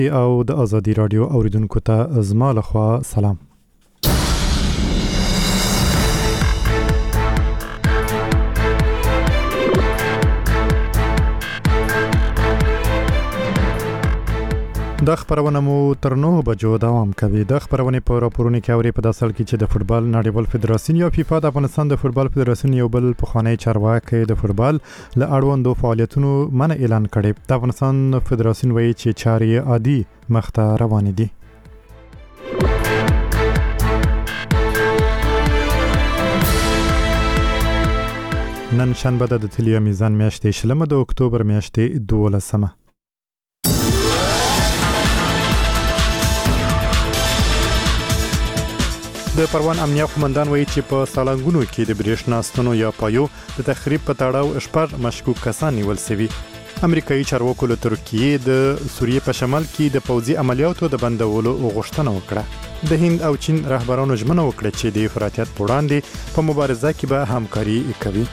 او د ازادي رادیو اوریدونکو ته زما لخوا سلام. د خبرونه مو تر 9 بجو دوام کوي. د خبرونه په راپورونو کې اوري په داسل کې چې د فوتبال نړیوال فدراسیون یا فیفا د افغانستان د فوتبال فدراسیون یو بل پخوانی چارواکي د فوتبال له اړوندو فعالیتونو منع اعلان کړي. د افغانستان فدراسیون وایي چې چارې عادي مخته روان دي. نن شنبه د تلیا میزان میاشتې شلمه د اکتوبر میاشتې 12. د پروان امنیه قومندان وایي چې په سالنګونو کې د برېښنا ستنو یا پایو د تخریب په تړاو شپږ مشکوک کسان نیول شوي. امریکایي چارواکو له ترکیې د سوریې په شمال کې د پوځي عملیاتو د بندولو غوښتنه وکړه. د هند او چین رهبرانو ژمنه وکړه چې د افراطیت په وړاندې په مبارزه کې به همکاري کوي.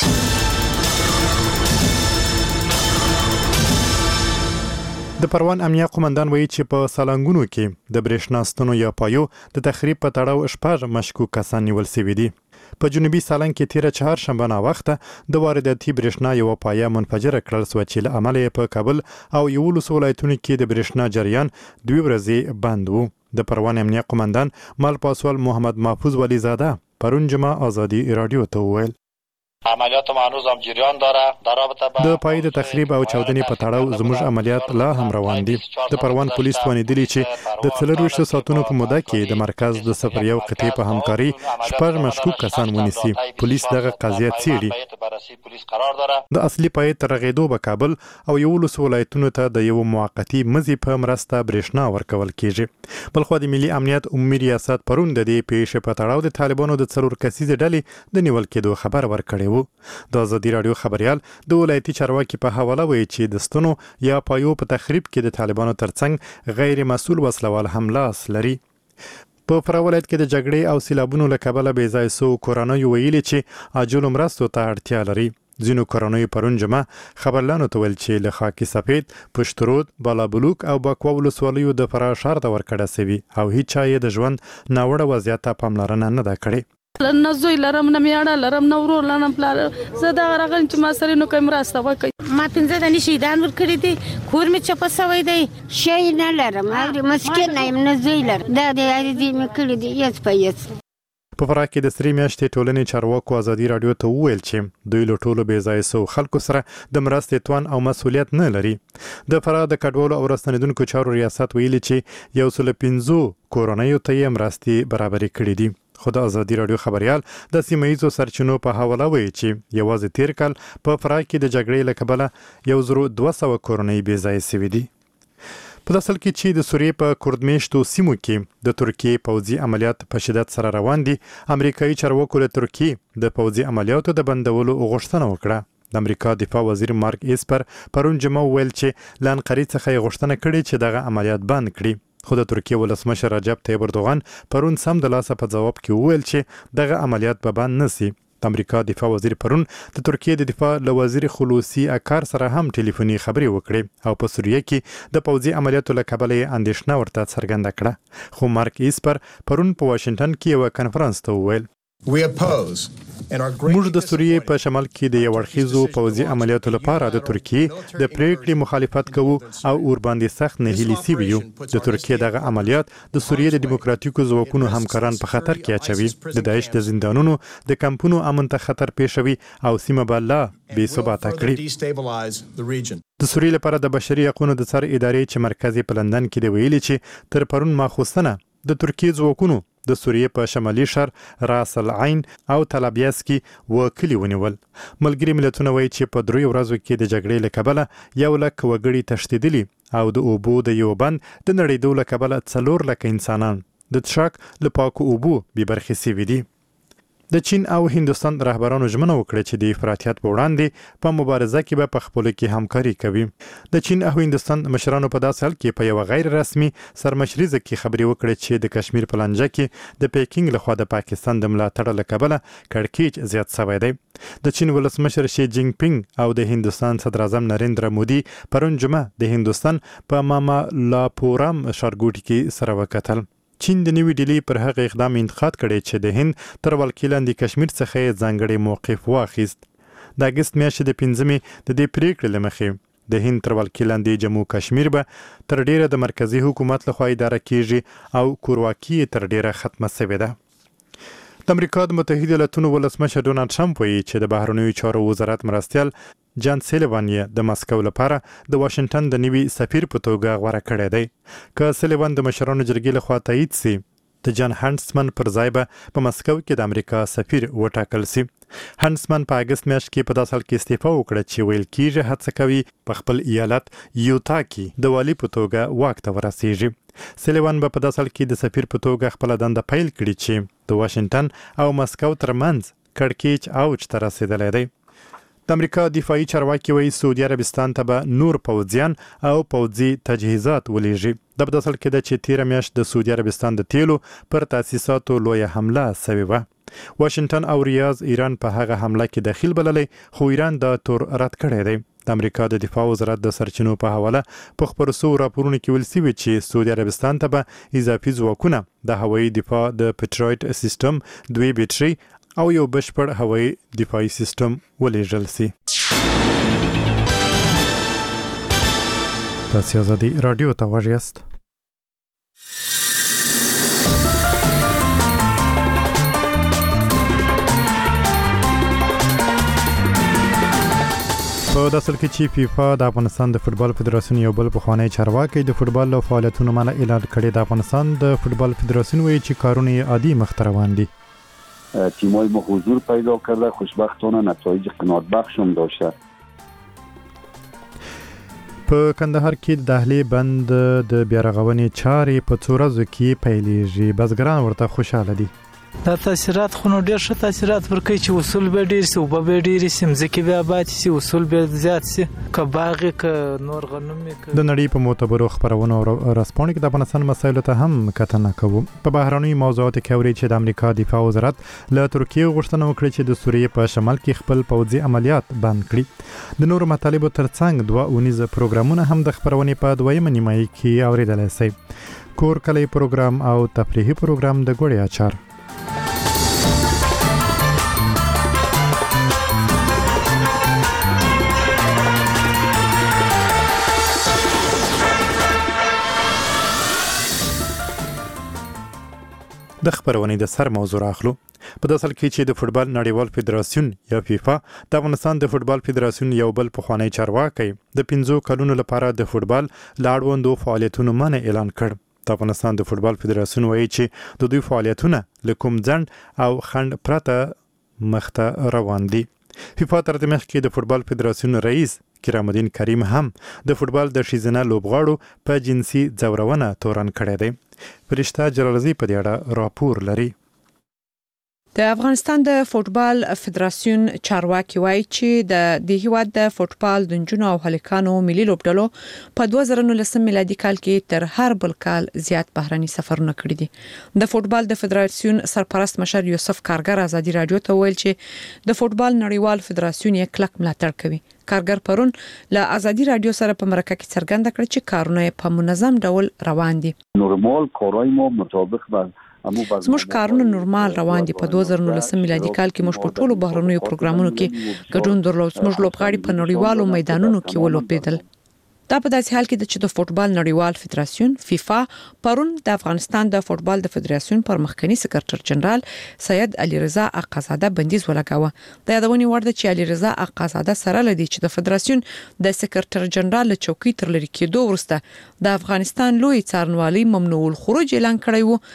د پروان امنیه قومندان وایي چې په سالنګونو کې د برېښنا ستنو یا پایو د تخریب په تړاو شپږ مشکوک کسان نیول شوي دي. په جنوبي سالنګ کې تیره چهارشنبه ناوخته د وارداتي برېښنا یو پایه منفجره کړل شوه چې له امله یې په کابل او 11 ولایتونو کې د برېښنا جریان 2 ورځې بند و. د پروان امنیه قومندان مال پاسوال محمد محفوظ ولی زاده پرون جمعه ازادي رادیو ته وویل عملیات ما هنوز هم جریان داره در رابطه با د پای د تخریب او چاودنې په تړاو زموږ عملیات لا هم روان دي. د پروان پولیس ونیدلی چې د 24 ساعتونو په موده کې د مرکز د 01 قطعې په همکاري شپږ مشکوک کسان ونیسي. پولیس دغه قضیه څېړي. د اصلي پای تر غېدو په کابل او 11 ولایتونو ته د یو موقتی مزي په مرسته برېښنا ورکول کیږي. بلخو د ملي امنیت عمومي ریاست پرون د دې پیښې په تړاو د طالبانو د 4 کسیزې ډلې د نیول کېدو خبر ورکړی. د ازادي رادیو خبريال د ولایتي چارواکي په حواله وایي چې د ستنو یا پایو په تخریب کې د طالبانو ترڅنګ غیر مسؤل وسلوال هم لاس لري. په فراه ولایت کې د جګړې او سیلابونو له کبله بې ځای سو کورنۍ ویلي چې عاجل مرستو ته اړتیا لري. ځینو کورنۍ پرون جمعه خبرلانو ته ویل چې له خاکي سفید، پشترود، بالابلوک او بکوا ولسوالیو د فراه ښار ته ورکړه سوي او هیڅ چا یې د ژوند ناوړه وضعیت ته پاملرنه نه ده کړې. نه زوی لرم نه میاړه لرم نه ورور لرم پلار زه دا راغلم چې ما سره نو کوم راسته وکي. ما 15 دني شهیدان ور کړی دي. کور می چپ سوي دی. شي نه لرم او مسکین نه زوی لرم دا د دې می کړی دی یس پېس. په فراه کې د سری میاشتې ټولنې چارواکو ازادي رادیو ته وویل چې دوی له ټولو بې ځای سو خلکو سره د مرستې توان او مسؤلیت نه لري. د فراه د کډوالو او راستنیدونکو چارو ریاست ویلي چې 115 کورنیو ته یې مرستې برابرې کړې دي. خو د ازادي رادیو خبريال د سیمه‌یزو سرچینو په حواله وایي چې یوازې تیر کال په فراه کې د جګړې له کبله 1200 کورنۍ بې ځای شوي دي. په داسل کې چې د سوریې په کردمیشتو سیمو کې د ترکیې پوځي عملیات په شدت سره روان دي، امریکایي چارواکو له ترکیې د پوځي عملیاتو د بندولو غوښتنه وکړه. د امریکا دفاع وزیر مارک ایسپر پرون جمعه ویل چې له انقرې څخه یې غوښتنه کړې چې دغه عملیات بند کړي. خو د ترکیې ولسمشر رجب طیب اردوغان پرون سم د لاسه په جواب کې وویل چې دغه عملیات به بند نشي. د امریکا دفاع وزیر پرون د ترکیې د دفاع له وزیر خلوصي اکار سره هم ټلیفوني خبرې وکړې او په سوریه کې د پوځي عملیاتو له کبله اندېښنه ورته څرګنده کړه. خو مارک ایسپر پرون په واشنگټن کې یو کانفرنس ته وویل موږ د سوریې په شمال کې د یو اړخیزو پوځي عملیاتو لپاره د ترکیې د پریکړې مخالفت کوو او اور باندې سخت نهیلي سوي یو. د ترکیې دغه عملیات د سوریې د دیموکراتیکو ځواکونو همکاران په خطر کې اچوي. د داعش د زندانونو د کمپونو امن ته خطر پیښوي او سیمه به لا بې ثباته کړي. د سوریې لپاره د بشري حقوقو د څار ادارې چې مرکز په لندن کې دی ویلي چې تر پرون ماخوستنه د ترکیې ځواکونو د سوریې په شمالي شهر راس العین او طلابیاس کې وکړي ونیول. ملګري ملتونه وایي چې په 3 ورځو کې د جګړې له کبله 100,000 وګړي تښتېدلي او د اوبو د یو بند د نړېدو له کبله 400,000 انسانان د څښاک له پاکو اوبو بې برخې شوي دي. د چین او هندستان رهبرانو ژمنه وکړه چې د افراطیت په وړاندې په مبارزه کې به په خپلو کې همکاري کوي. د چین او هندستان مشرانو په داسې حال کې په یو غیر رسمي سرمشریزه کې خبرې وکړې چې د کشمیر په لانجه کې د پیکینګ لخوا د پاکستان د ملاتړ له کبله کړکېچ زیات شوی دی. د چین ولسمشر شي جینګ پینګ او د هندستان صدر اعظم نریندرا مودي پرون جمعه د هندستان په مامالاپورام ښارګوټي کې سره وکتل. چین د نوې ډیلي پر هغه اقدام انتقاد کړی چې د هند تر ولکې لاندې کشمیر څخه ځانګړی موقف واخیست. د اګست میاشتې د 5مې د دې پریکړې له مخې د هند تر ولکې لاندې جمهور کشمیر به تر ډیره د مرکزی حکومت لخوا اداره کیږي او کورواکي تر ډیره ختمه شوې ده. د امریکا د متحده ایالاتونو ولسمشر ډونالد ټرمپ وایي چې د بهرنیو چارو وزارت مرستیال جان سلیوان یې د مسکو لپاره د واشنگټن د نوي سفیر په توګه غوره کړی دی. که سلیوان د مشرانو جرګې لخوا تایید سي، د جان هانسمن پر ځای به په مسکو کې د امریکا سفیر وټاکل سي. هانسمن په اګست میاشت کې په داسې حال کې استعفا وکړه چې ویل کېږي هڅه کوي په خپل ایالت یوتا کې د والي په توګه واک ته ورسیږي. سلیوان به په داسې حال کې د سفیر په توګه خپل دنده پیل کړي چې د واشنگټن او مسکو ترمنځ کړکېچ اوج ته رسیدلی دی. د امریکا دفاعي چارواکي وایي سعودي عربستان ته به نور پوځیان او پوځي تجهیزات ولېږي. د په داسې حال کې ده چې تېره میاشت د سعودي عربستان د تیلو پر تاسیساتو لویه حمله سوې وه. واشنگټن او ریاض ایران په هغه حمله کې دخیل بللی، خو ایران دا تور رد کړی دی. د امریکا د دفاع وزارت د سرچینو په حواله په خپرو شوو راپورونو کې ویل شوي چې سعودي عربستان ته به اضافي ځواکونه، د هوایي دفاع د پیټرایټ سیستم 2 بیټرۍ او یو بشپړ هوایي دفاعي سیستم ولېږل سي. تاسو آزادي رادیو ته غوږ یاست. په داسل کې چې فیفا د افغانستان د فوتبال فدراسیون یو بل پخوانی چارواکي د فوتبال له فعالیتونو منع اعلان کړی. د افغانستان د فوتبال فدراسیون وایي چې کارونه عادي مخ ته روان دي. تیمای ما حضور پیدا کرده، خوشبختانه نتایج قناعت بخش هم داشته. په کندهار کې د دهلې بند د بیارغونې چارې په څو ورځو کې پیلېږي. بزګران ورته خوشاله دي. دا تاثیرات خو نو ډېر ښه تاثیرات ورکوي چې اصول به ډېر سي، اوبه به ډېرې سي، مځکې به آباد سي، اصول به زیات سي، که باغ که نور غنم که د نړۍ په معتبرو خپرونو او رسپانو کې د افغانستان مسایلو ته هم کتنه کوو. په بهرنیو موضوعاتو کې اوري چې د امریکا دفاع وزارت له ترکیې غوښتنه وکړي چې د سوریې په شمال کې خپل پوځي عملیات بند کړي. د نورو مطالبو ترڅنګ 2 اونیزه پروګرامونه هم د خپرونې په 2مه نیمایي کې اوریدلی شي. کور کلی پروګرام او تفریحي پروګرام د ګوړې اچار. د خبرونې د سر موضوع اخلو. په داسل کې چې د فوتبال نړیوال فدراسیون یا فیفا د افغانستان د فوتبال فدراسیون یو بل پخوانی چارواکي د 5 کلونو لپاره د فوتبال لاړوندو فعالیتونو منع اعلان کړ. د افغانستان د فوتبال فدراسیون وایي چې د دوی فعالیتونه له کوم ځنډ او خنډ پرته مخته روان دي. فیفا تر دې مخکې د فوتبال فدراسیون رئیس کرام الدین کریم هم د فوتبال د ښځینه لوبغاړو په جنسي ځورونه تورن کړی دی. فرشته جلالزی په دې اړه راپور لري. د افغانستان د فوتبال فدراسیون چارواکي وایي چې د هیواد د فوتبال د نجونو او هلکانو ملي لوبډلو په 2019 میلادي کال کې تر هر بل کال زیات بهرني سفرونه کړي دي. د فوتبال د فدراسیون سرپرست مشر یوسف کارګر ازادي رادیو ته ویل چې د فوتبال نړیوال فدراسیون یې کلک ملاتړ کوي. کارګر پرون له ازادي رادیو سره په مرکه کې څرګنده کړ چې کارونه په منظم ډول روان دي. نورمال کارای ما مطابق زموږ کارونه نورمال روان دي. په 2019 میلادي کال کې موږ په ټولو بهرنیو پروګرامونو کې ګډون درلود. موږ لوبغاړي په نړیوالو میدانونو کې ولوبېدل. دا په داسې حال کې چې د فوتبال نړیوال فدراسیون فیفا پرون د افغانستان د فوتبال د فدراسیون پر مخکنی سکرټر جنرال سید علي رضا اقازاده بندیز ولګاوه. د یادونې وړ ده چې علي رضا اقازاده سره لدی چې د فدراسیون د سکرټر جنرال چوکۍ تر لري کېدو وروسته د افغانستان لوی څارنوالي ممنوع الخروج اعلان کړی وو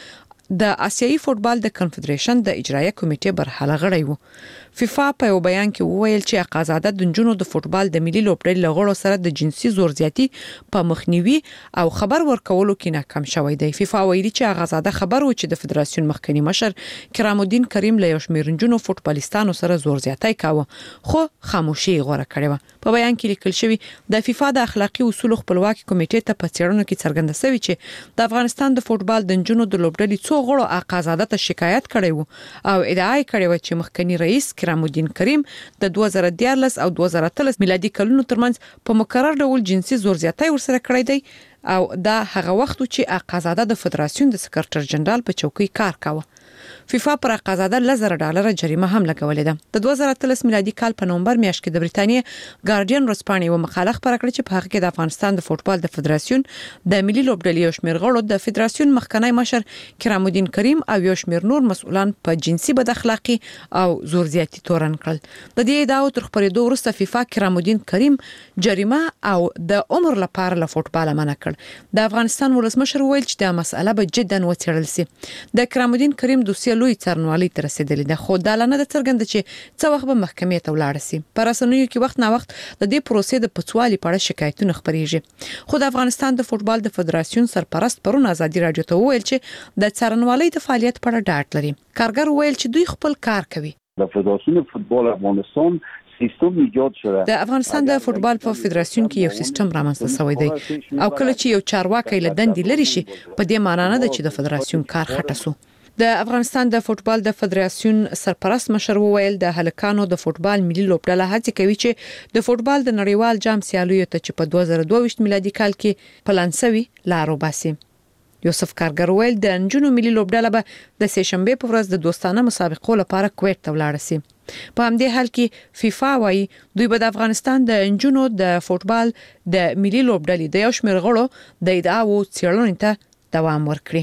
د آسیایي فوټبال د کنفدریشن د اجرایه کمیټې برخاله غړی وو. فیفا په یو بیان کې وویل چې اقازاده د نجونو د فوټبال د ملي لوبډلې لغړو سره د جنسي زور زیاتی په مخنیوي او خبر ورکولو کې ناکام شوی دی. فیفا ویلي چې اقازاده خبر و چې د فدراسیون مخکنی مشر کرام الدین کریم له یو شمېر نجونو فوټبالیستانو سره زور زیاتی کاوه خو خاموشي غوړه کړې و. په بیان کې لیکل شوی د فیفا د اخلاقی اصول خپلواکي کمیټې ته په څېړنو کې څرګنده شوی چې د افغانستان د فوټبال د نجونو د لوبډلې څو غړو اقازاده ته شکایت کړی و او ادعا کړې و چې مخکنی رئیس کرام الدین کریم د 2014 او 2013 میلادي کلونو ترمنځ په مکرر ډول جنسي زور زیاتی ورسره کړی دی او دا هغه وخت چې اقازاده د فدراسیون د سکرټر جنرال په چوکۍ کار کاوه. فیفا پر اقازاده $1,000 جریمه هم لګولې ده. د 2013 میلادي کال په نومبر میاشت کې د بریتانیا ګارډین ورځپاڼې و مقاله خپره کړې چې په هغه کې د افغانستان د فوټبال د فدراسیون د ملي لوبډلې یو شمېر غړو د فدراسیون مخکنی مشر کرام الدین کریم او یو شمېر نور مسؤلان په جنسي بد اخلاقی او زور زیاتی تورن کړل. د دې ادعاو تر خبرېدو وروسته فیفا کرام الدین کریم جریمه او د عمر لپاره له فوټبال منع کړ. د افغانستان ولسمشر ویل چې دا مسأله به جدا وڅېړل شي. د کرام الدین کریم دوسیه لوی څارنوالۍ ته رسیدلې ده خو دا لنه د څرګنده چې څه وخت به محکمې ته ولاړ شي. په رسنیو کې وخت نا وخت د دې پروسې د پڅوالي په اړه شکایتونه خپرېږي خو د افغانستان د فوټبال د فدراسیون سرپرست پرون ازادي رادیو ته وویل چې د څارنوالۍ د فعالیت په اړه ډاډ لري. کارګر وویل چې دوی خپل کار کوي. د فدراسیون فوتبال افغانستان سیستم ایجاد شده. د افغانستان د فوټبال په فدراسیون کې یو سیستم رامنځته شوی دی او کله چې یو چارواکي له دندې لري شي په دې معنی نه ده چې د فدراسیون کار خټه سو. د افغانستان د فوټبال د فدراسیون سرپرست مشر وویل د هلکانو د فوټبال ملي لوبډله هڅه کوي چې د فوټبال د نړیوال جام سیالیو ته چې په 2022 میلادي کال کې پلانسوي لارو باسي. یوسف کارګر ویل د نجونو ملي لوبډله به د سهشنبه په ورځ د دوستانه مسابقو لپاره کویت ته ولاړ شي. په همدې حال کې فیفا وايي دوی به د افغانستان د نجونو د فوټبال د ملي لوبډلې د یو شمېر غړو د ادعاو څېړنې ته دوام ورکړي.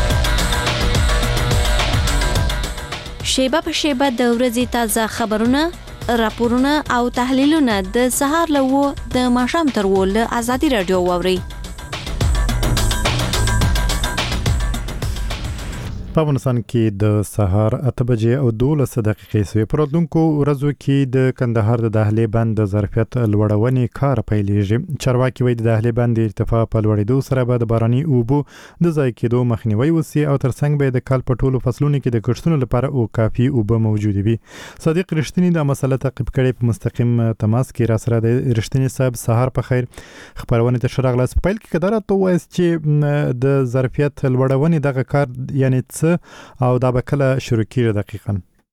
شیبه په شیبه د ورځې تازه خبرونه، راپورونه او تحلیلونه د سهار له 9 د ماښام تر 10 له ازادي رادیو واوري. په افغانستان کې د سهار 8 بجې او 12 دقیقې سوي پرودونکو ورځو کې د کندهار د دهلې بند د ظرفیت لوړونې کار پیلېږي. چارواکي وایي د دهلې بند د ارتفاع په لوړېدو سره به د باراني اوبو د ضایع کېدو مخنیوي وشي او ترڅنګ به د کال په ټولو فصلونو کې د کښتونو لپاره او کافي اوبه موجود وي. صادق رښتینی د مسله تعقیب کړي په مستقیم تماس کې را سره د رښتینی صاحب سهار په خیر خبرونه ته شرغلاس پیل کې قدرت تو وایي چې د ظرفیت لوړونې دغه کار یعنی او دا به کله شروع کیږي دقیقاً.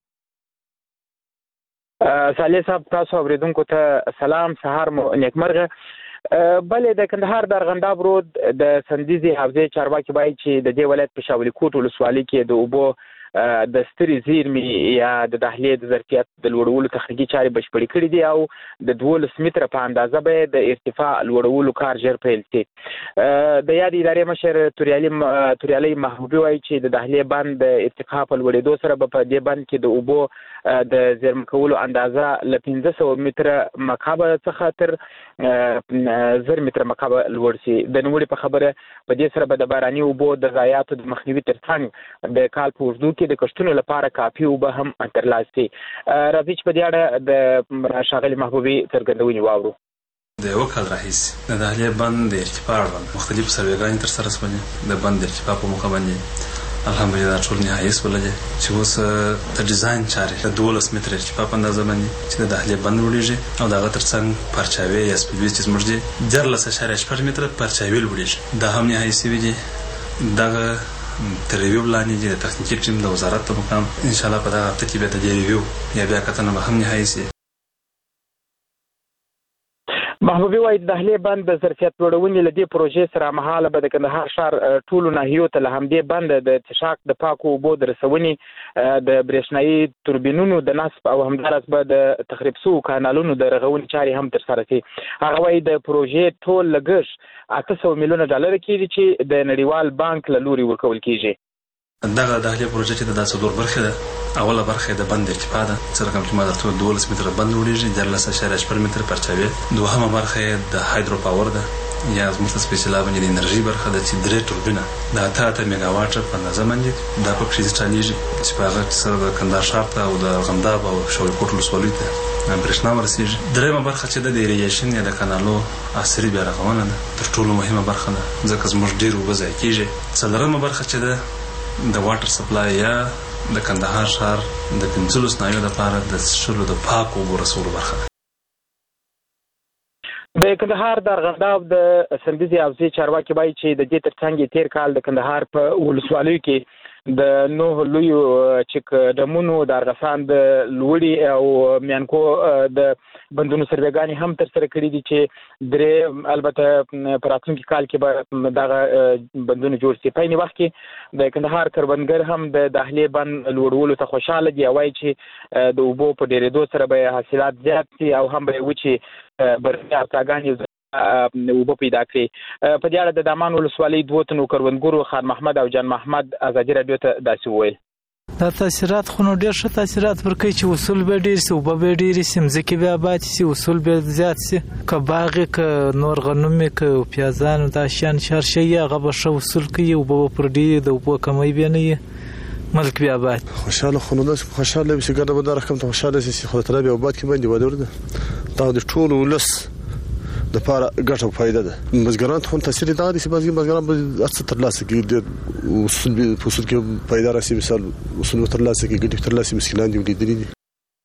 صالح صاحب تاسو اوریدونکو ته سلام، سهار مو نیکمرغه. بلې د کندهار د ارغنداب رود د سندیزي حوزې چارواکي وایي چې د دې ولایت په شاولي کوټ ولسوالۍ کې د اوبو د ستري زیرمې یا د دهلې د ظرفیت د لوړولو تخنیکي چارې بشپړې کړې دي او د 12 متره په اندازه به د ارتفاع لوړولو کار ژر پیل شي. د یاد ادارې مشر توریالي محبوبي وایي چې د دهلې بند د ارتفاع په لوړېدو سره به په دې بند کې د اوبو د زیرمه کولو اندازه له 1500 متره مکعب څخه تر 1000 متره مکعب لوړ شي. د نوموړي په خبره په دې سره به د باراني اوبو د ضایعاتو د مخنیوي ترڅنګ د کال په اوږدو کې د کښتونو لپاره کافي اوبه هم ترلاسه شي. راځي چې په دې اړه د ښاغلي محبوبي څرګندونې واورو. د یو کال راهیسې د دهلې بند د ارتفاع اړوند مختلف سروېګانې ترسره شولې. د بند د ارتفاع په موخه باندې الحمدلله ټول نهایي شولې چې اوس د ډیزاین چارې د 12 متره ارتفاع په اندازه باندې چې د دهلې بند وړيږي او دغه ترڅنګ پرچاوي یا سپیډوي چې زموږ دي 14.8 متره پرچاوي وړيږي. دا هم نهایي شوي دي. دغه تر ریویو لاندې د تخنیکي ټیم د وزارت په مقام ان شاء الله په دغه هفته کې به د ریویو یا بیا کتنه به هم نهایي شي. محبوبي وایي د دهلې بند د ظرفیت لوړونې له دې پروژې سره مهاله به د کندهار ښار ټولو ناحیو ته له همدې بند د څښاک د پاکو اوبو د رسونې د برېښنایي توربینونو د نصب او همداراز به د تخریب شوو کانالونو د رغونې چارې هم ترسره شي. هغه وایي د پروژې ټول لګښت $800 میلیونه کېږي چې د نړیوال بانک له لوري ورکول کېږي. دغه دهلې پروژه چې د 10 برخه ده. اوله برخه د بند ارتفاع ده چې رقم چې ما درته 12 متره بند وړيږي 14.8 متره پرچاوي. دوهمه برخه د هایدرو پاور ده یا زموږ ته سپیشل باندې د انرژي برخه د چې 3 توربینه د 8 میگاواټ په اندازه باندې دا په کې چاليږي چې په هغه سره د کندهار ښار ته او د غمداب او شاولیکوټ ولسوالۍ ته برېښنا ورسیږي. درېیمه برخه چې د ایریګیشن یا د کانالو عصري بیا رغونه ده تر ټولو مهمه برخه ده ځکه زموږ ډېر اوبه ضایع کېږي. څلورمه برخه چې ده د واټر سپلای یا د کندهار ښار د 15 صنایعو لپاره د څښلو د پاکو اوبو رسولو برخه ده. د کندهار د ارغنداب د سندیزي حوزې چارواکي وایي چې د دې ترڅنګ تیر کال د کندهار په ولسوالیو کې د نوح لویو چک ډمونو د ارغسان د لوړي او میانکو د بندونو سروېګانې هم تر سره کړي دي چې درې البته په راتلونکي کال کې به دغه بندونه جوړ شي. په یوه وخت کې د کندهار کروندګر هم د داخلي بند لوړولو ته خوشاله دي. وایي چې د اوبو په ډېرېدو سره به حاصلات زیات شي او هم به وچې برخې ارتاګانې اوبه پیدا کړي. په دې اړه د دامان ولسوالۍ 2 تنو کروندګرو خان محمد او جان محمد ازادي رادیو ته داسې وویل. دا تاثیرات خو نو ډېر ښه تاثیرات ورکوي چې وصول به ډېر شي، اوبه به ډېرې شي، مځکې به آباد شي، وصول به زیات شي. که باغ یې که نور غنم یې که پیازانو دا شیان هر شی یې هغه به ښه وصول کوي، اوبه به پر ډېرې د اوبو کمی به نه وي، ملک بیا آباد. خوشاله خو نو داسې خوشاله وي چې ګرده به دا رقم ته خوشاله شي. خدای تعالی بیا آباد کې باندې واده ورده دا د ټولو ولس د لپاره ګټه او فائدہ ده. بزګران ته تاثیر دا دي چې بزګران به اڅ تر لاسه کې وصول کې فائدہ راسي، مثال وصول تر لاسه کې ګټه تر لاسه مشکلات دي لیدلې دي.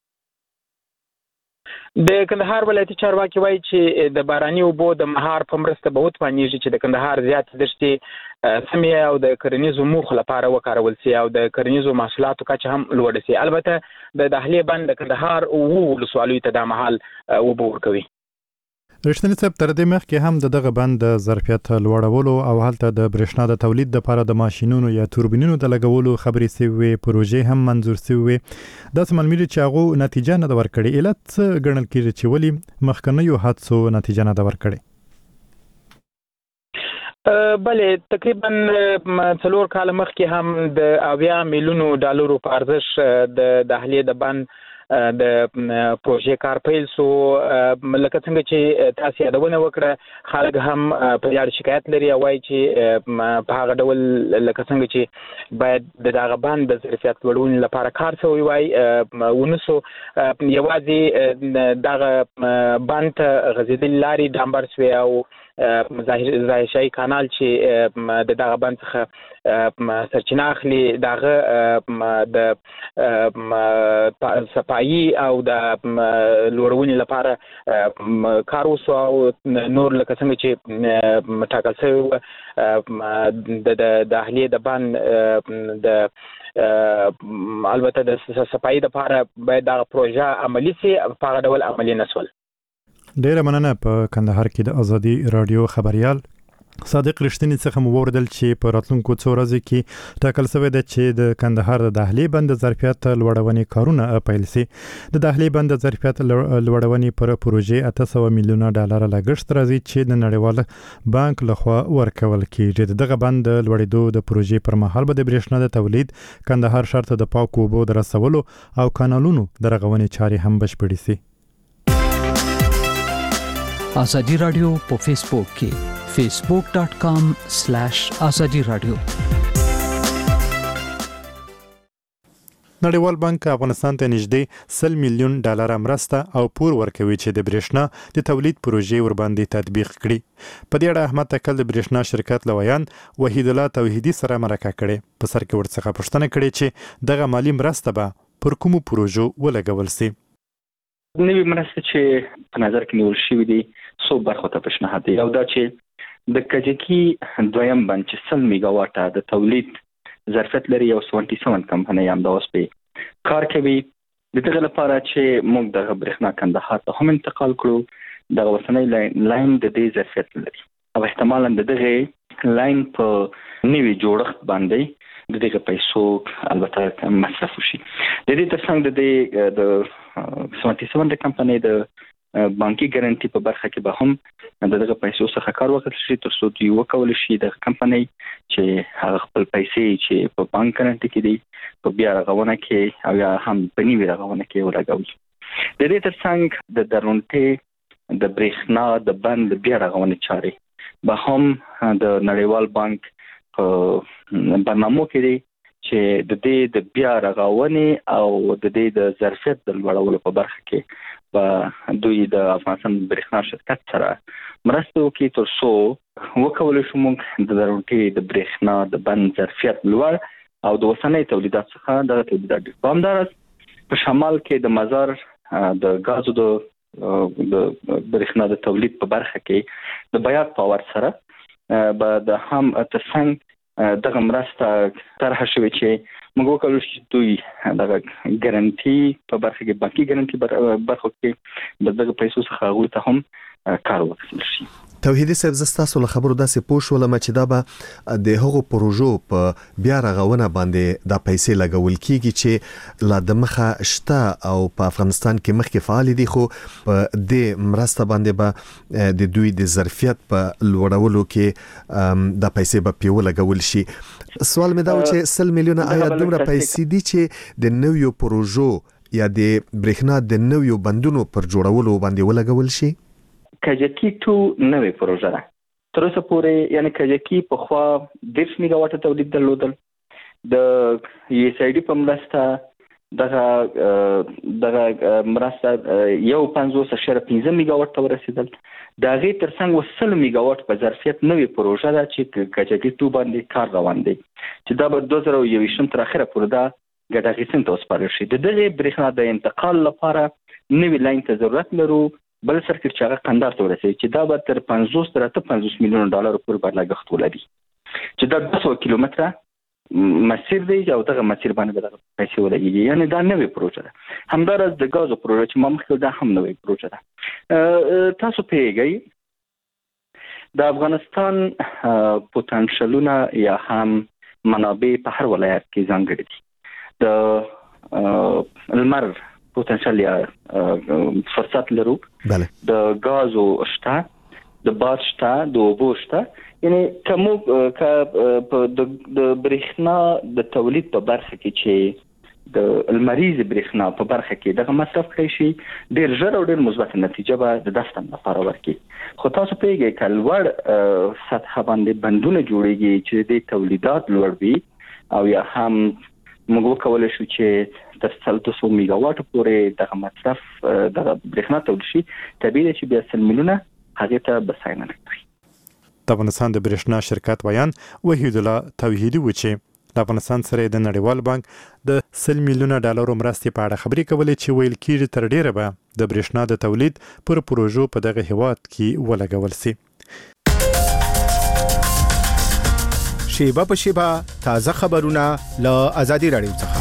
د کندهار ولایتي چارواکي وایي چې د باراني اوبو د مهار په مرسته به وتوانیږي چې د کندهار زیات دښتې سمې او د کرنیزو موخو لپاره وکارول شي او د کرنیزو محصولاتو کچه هم لوړه شي. البته د داخلي بند د کندهار او ولسوالیو ته د مهال اوبه ورکوي. رښتینی صاحب تر دې مخکې هم دغه بند د ظرفیت لوړولو او هلته د برېښنا د تولید لپاره د ماشینونو یا توربینونو د لګولو خبرې سوي، پروژې هم منظور سوي. داسې معلومیږي چې هغه نتیجه نه ده ورکړې. علت څه ګڼل کېږي چې ولې مخکنیو حادثو نتیجه نه ده ورکړې؟ بله تقریبا 4 کال مخکې هم د 80 میلیونو ډالرو په ارزښت د داخلي د بند د پروژې کار پیل سو. لکه څنګه چې تاسو یادونه وکړه خلک هم په اړه شکایت لري او وايي چې په هغه ډول لکه څنګه چې باید دغه بند د ظرفیت لوړولو لپاره کار شوی وای ونسو. یوازې دغه بند غزیدل لاري ډامبر سوی او ظاهر شای کانال چې دغه بند څخه سرچینه اخلي دغه د صفایي او د لوړونې لپاره کار وسو او نور لکه څنګه چې ټاکل شوی د داخلي د بند د البته د صفایي لپاره باید دا پروژه عملی سي، په هغه ډول عملی نسول. ډیره مننه. په کندهار کې د ازادي رادیو خبريال صادق رښتینی څخه مو وردل چې په راتلونکو څو ورځې کې ټاکل شوی دی چې د کندهار د داخلي بند ظرفیت لوړونې کارونه پیل شي. د داخلي بند ظرفیت لوړونې پر پروژې 800 میلیونه ډالر لګښت راځي چې د نړیوال بانک لخوا ورکول کیږي. دغه بند لوړېدو د پروژې پر مهال به د برېښنا د تولید، کندهار ښار ته د پاکو اوبو د رسولو او کانالونو د رغونې چارې هم بشپړې شي. ازادي رادیو په فیسبوک کې facebook.com/azadi radio. نړیوال بانک افغانستان ته نږدې 100 میلیون ډالر مرسته او پور ورکوي چې د برېښنا د تولید پروژې ورباندې تطبیق کړي. په دې اړه احمد تکل د برېښنا شرکت لویان وحید الله توحیدی سره مرکه کړې. په سر کې ورڅخه پوښتنه کړې چې دغه مالی مرسته به پر کومو پروژو ولګول شي. نوې مرسته چې په نظر کې نیول شوې دي څو برخو ته پیشنهاد دی. یو دا چې د کجکی دویم بند چې 100 میگاواټه د تولید ظرفیت لري، یو 77 کمپنۍ هم دا اوس په کار کوي. د دغه لپاره چې موږ د برېښنا کندهار ته هم انتقال کړو، د وسنۍ لاین د دې ظرفیت لري او احتمالاً د دغه لاین په نوي جوړښت باندې د دغه پیسو البته مصرف شي. د دې ترڅنګ د 77 کمپنۍ د بانکي ګارانټي په برخه کې به هم دغه پیسو څخه کار وکړل شي تر څو دوی وکول شي د کمپنۍ چې هغه خپل پیسې چې په بانک ګارانټي کې دي په بیا رغونه کې او یا هم په نیوي رغونه کې ولګوي. د دې ترڅنګ د درونټي د برېښنا د بند بیا رغونه چارې به هم د نړیوال بانک په برنامو کې دی چې د دې د بیا رغونې او د دې د ظرفیت د لوړولو په برخه کې په دوی د افغانستان برېښنا شرکت سره مرسته وکړي تر څو وکولای شو موږ د درونټي د برېښنا د بند ظرفیت لوړ او د اوسنۍ تولیدات څخه د تولیدات ډېر پامدار په شمال کې د مزار د غازو د برېښنا د تولید په برخه کې د بیات پاور سره به د هم ترڅنګ دغه مرسته طرح شوې چې موږ وکړو چې دوی دغه ګارانټي په برخه کې بانکي ګارانټي برخه کې د دغه پیسو څخه هغوی ته هم کار وکړل شي. توحیدي صاحب زستاسو له خبرو داسې پوه شولم چې دا به د هغو پروژو په بیا رغونه باندې د پیسې لګول کیږي چې لا د مخه شته او په افغانستان کې مخکې فعال دي خو په دې مرسته باندې به د دوی د ظرفیت په لوړولو کې د پیسې به پیو لګول شي. سوال مې دا و چې 100 میلیونه آیا دومره پیسې دي چې د نویو پروژو یا د برېښنا د نویو بندونو پر جوړولو باندې ولګول شي؟ کجکی 2 نوې پروژه ده. تر اوسه پورې یعنی کجکی په خوا 10 میگاواټ تولید درلودل. د USAID په مرسته دغه مرسته 1.5 میگاواټ ته ورسېدل. د هغې ترڅنګ 100 میگاواټ په ظرفیت نوې پروژه ده چې کجکی 2 باندې کار روان دی چې دا به 2021 تر اخره پورې دا ګټه اخیستنې ته وسپارل شي. د دغې برېښنا د انتقال لپاره نوې لاین ته ضرورت لرو. بل سرکټ چې هغه قندهار ته ورسېږي چې دا به تر 50 تر 58 میلیون ډالر پورې به لګښت ولري چې دا 200 کیلومتره مسیر دی او دغه مسیر باندې به دغه پیسې ولګېږي. یعنی دا نوې پروژه ده. همداراز د ګازو پروژه چې ما مخکې دا هم نوې پروژه ده. تاسو پوهیږئ د افغانستان پوتنشلونه یا هم منابع په هر ولایت کې ځانګړي دي. د المر پوتنشل یا فرصت لرو. بله. د غازو شته، د باد شته، د اوبو شته. یعنی کومو د برېښنا د تولید په برخه کې چې د المریز برېښنا په برخه کې دغه مصرف کړی شي ډېر ژر او ډېر مثبت نتیجه به د دفتر لپاره ورکړي. خو تاسو پوهیږئ که لوړ سطحه باندې بندونه جوړیږي چې د تولیدات لوړ وي او یا هم موږ وکولای شو چې تر 200 میگاواټ پورې دغه مصرف د برېښنا تولید شي. طبیعي ده چې بیا 100 میلیونه هغې ته بساینه نه کوي. د افغانستان د برېښنا شرکت ویان وحید الله توحیدي و چې د افغانستان سره د نړیوال بانک د 100 میلیونه ډالرو مرستې په اړه خبرې کولې چې ویل کېږي تر ډیره به د برېښنا د تولید پر پروژو په دغه هیواد کې ولګول شي. شیبه په شیبه تازه خبرونه له آزادي رادیو څخه.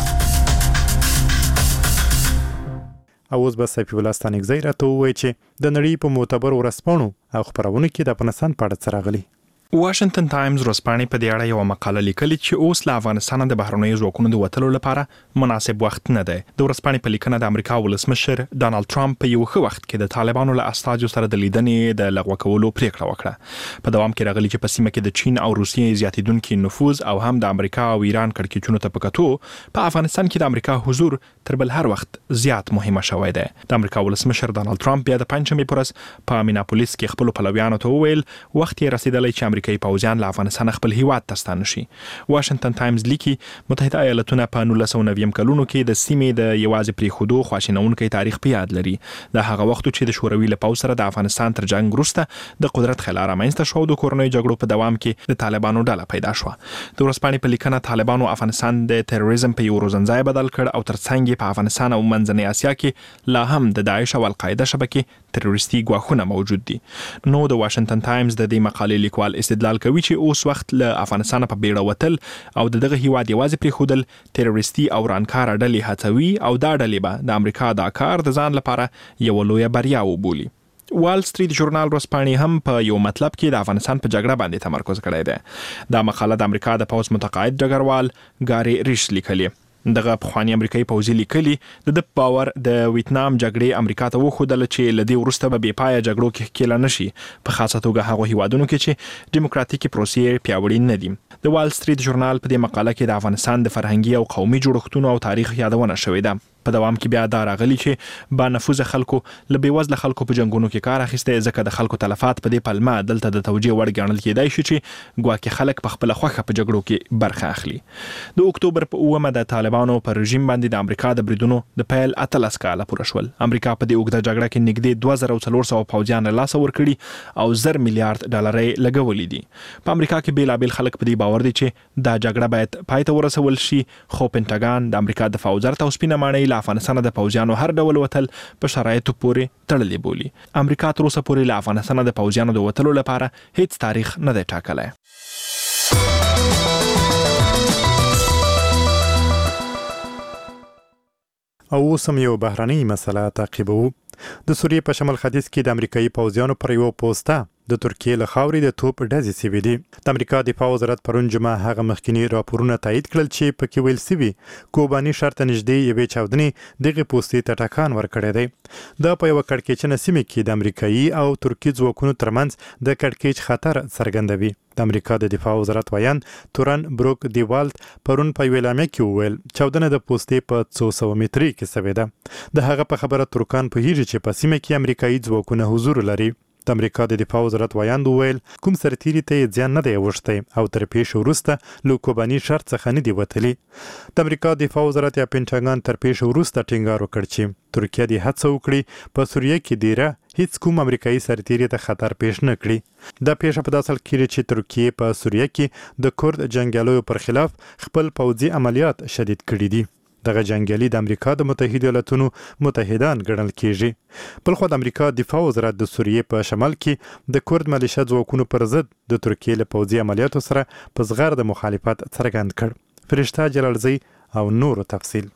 اوس به سپی ولستانیک زیرته وایي چې د نړۍ په معتبر ورځپاڼو او خبرونو کې د افغانستان په اړه څه راغلي. واشنگټن ټایمز ورځپاڼې په دې اړه یو مقاله لیکلې چې اوس له افغانستان د بهرنیو ځواکونو د وتلو لپاره مناسب وخت نه دی. د ورځپاڼې په لیکنه د امریکا ولسمشر ډانلډ ټرمپ په یو ښه وخت کې د طالبانو له استازو سره د لیدنې د لغوه کولو پریکړه وکړه. په دوام کې راغلي چې په سیمه کې د چین او روسیې زیاتیدونکي نفوذ او هم د امریکا او ایران کړکېچونو ته په کتو په افغانستان کې د امریکا حضور تر بل هر وخت زیات مهمه شوی دی. د امریکا ولسمشر ډانلډ ټرمپ بیا د پنځمې پر ورځ په میناپولیس کې خپل پلویانو ته وویل وخت یې رسیدلی چې امریکایي پوځیان له افغانستان خپل هیواد ته ستانه شي. واشنگټن ټایمز لیکي متحده ایالاتونه په 1990 کلونو کې د سیمې د یوازې پریښودو خواشینونکي تاریخ په یاد لري. د هغه وخت چې د شوروي له پوځ سره د افغانستان تر جنگ وروسته د قدرت خلا رامنځته شو د کورنۍ جګړو په دوام کې د طالبانو ډله پیدا شوه. د ورځپاڼې په لیکنه طالبانو افغانستان د تروریزم په یو روزنځای بدل کړ او ترڅنګ په افغانستان او منځنۍ اسیا کې لا هم د داعش او القاعده شبکې تروریستي ګواښونه موجود دي. نو د واشنگټن ټایمز د دې مقالې لیکوال استدلال کوي چې اوس وخت له افغانستان په بیړه وتل او دغه هیواد یوازې پریښودل تروریستي او رانکار ډلې هڅوي او دا ډلې به د امریکا دا کار د ځان لپاره یو لویه بریا وبولي. وال سټریټ ژورنال ورځپاڼې هم په یو مطلب کې د افغانستان په جګړه باندې تمرکز کړی دی. دا مقاله د امریکا د پوځ متقاعد ډګروال ګاري ریش لیکلې. دغه پخوانی امریکایي پوځي لیکلي د باور د ویتنام جګړې امریکا ته وښودل چې لدی ورسته به بې پایه جګړو کې کېله نشي په خاصه توګه هغه هیوادونو کې چې دیموکراتیکي پروسې پیاوړې نه دي. د وال سټریټ ژورنال په دې مقاله کې د افغانستان د فرهنګي او قومي جوړښتونو او تاریخ یادونه شوې ده. په دوام کې بیا دا راغلی چې با نفوذ خلکو له بېوزله خلکو په جنګونو کې کار اخیستی ځکه د خلکو تلفات په دې پلمه دلته د توجیه وړ ګڼل کېدای شي چې ګواکې خلک په خپله خوښه په جګړو کې برخه اخلي. د اکتوبر په 9 د طالبانو پر رژیم باندې د امریکا د بریدونو د پیل 18 کاله پوره شول. امریکا په دې اوږده جګړه کې نږدې 2400 پوځیان له لاسه ورکړي او $1 میلیارډ لګولي دي. په امریکا کې بیلابیل خلک په دې باور دي چې دا جګړه باید پای ته ورسول شي، خو پینټاګان د امریکا دفاع وزارت او سپینه ماڼۍ له افغانستان د پوځیانو هر ډول وتل په شرایطو پورې تړلې بولي. امریکا تر اوسه پورې له افغانستان د پوځیانو د وتلو لپاره هیڅ تاریخ نه دی ټاکلی. او اوس هم یو بهرنۍ مسله تعقیبوو. د سوریې په شمال ختیځ کې د امریکایي پوځیانو پر یوه پوسته د ترکیې له خاورې د توپ ډزې سوي دي. د امریکا دفاع وزارت پرون جمعه هغه مخکینی راپورونه تایید کړل چې پکې ویل سوي کوباني ښار ته نږدې یوې چاودنې دغې پوستې ته ټکان ورکړی دی. دا په یوه کړکېچنه سیمه کې د امریکایي او ترکي ځواکونو ترمنځ د کړکېچ خطر څرګندوي. د امریکا د دفاع وزارت ویان تورن بروک دیوالت پرون په یوه اعلامیه کې وویل چاودنه د پوستې په 200 متري کې سوې ده. د هغه په خبره ترکان پوهیږي چې په سیمه کې امریکایي ځواکونه حضور لري. د امریکا د دفاع وزارت ویاند وویل کوم سرتیري ته یې زیان نه دی اوښتی او تر پیښې وروسته له کوباني ښار څخه نه دي وتلي. د امریکا دفاع وزارت یا پینټاګان تر پیښې وروسته ټینګار وکړ چې ترکیه دې هڅه وکړي په سوریه کې دیره هیڅ کوم امریکایي سرتیري ته خطر پیښ نه کړي. دا پیښه په داسې حال کې چې ترکیه په سوریه کې د کورد جنګیالیو پر خلاف خپل پوځي عملیات شدید کړي دي. دغه جنګیالي د امریکا د متحده ایالاتونو متحدان ګڼل کیږي. بلخو د امریکا دفاع وزارت د سوریې په شمال کې د کورد ملیشه ځواکونو پر ضد د ترکیې له پوځي عملیاتو سره په زغرده مخالفت څرګند کړ. فرشته جلالزی او نور تفصیل.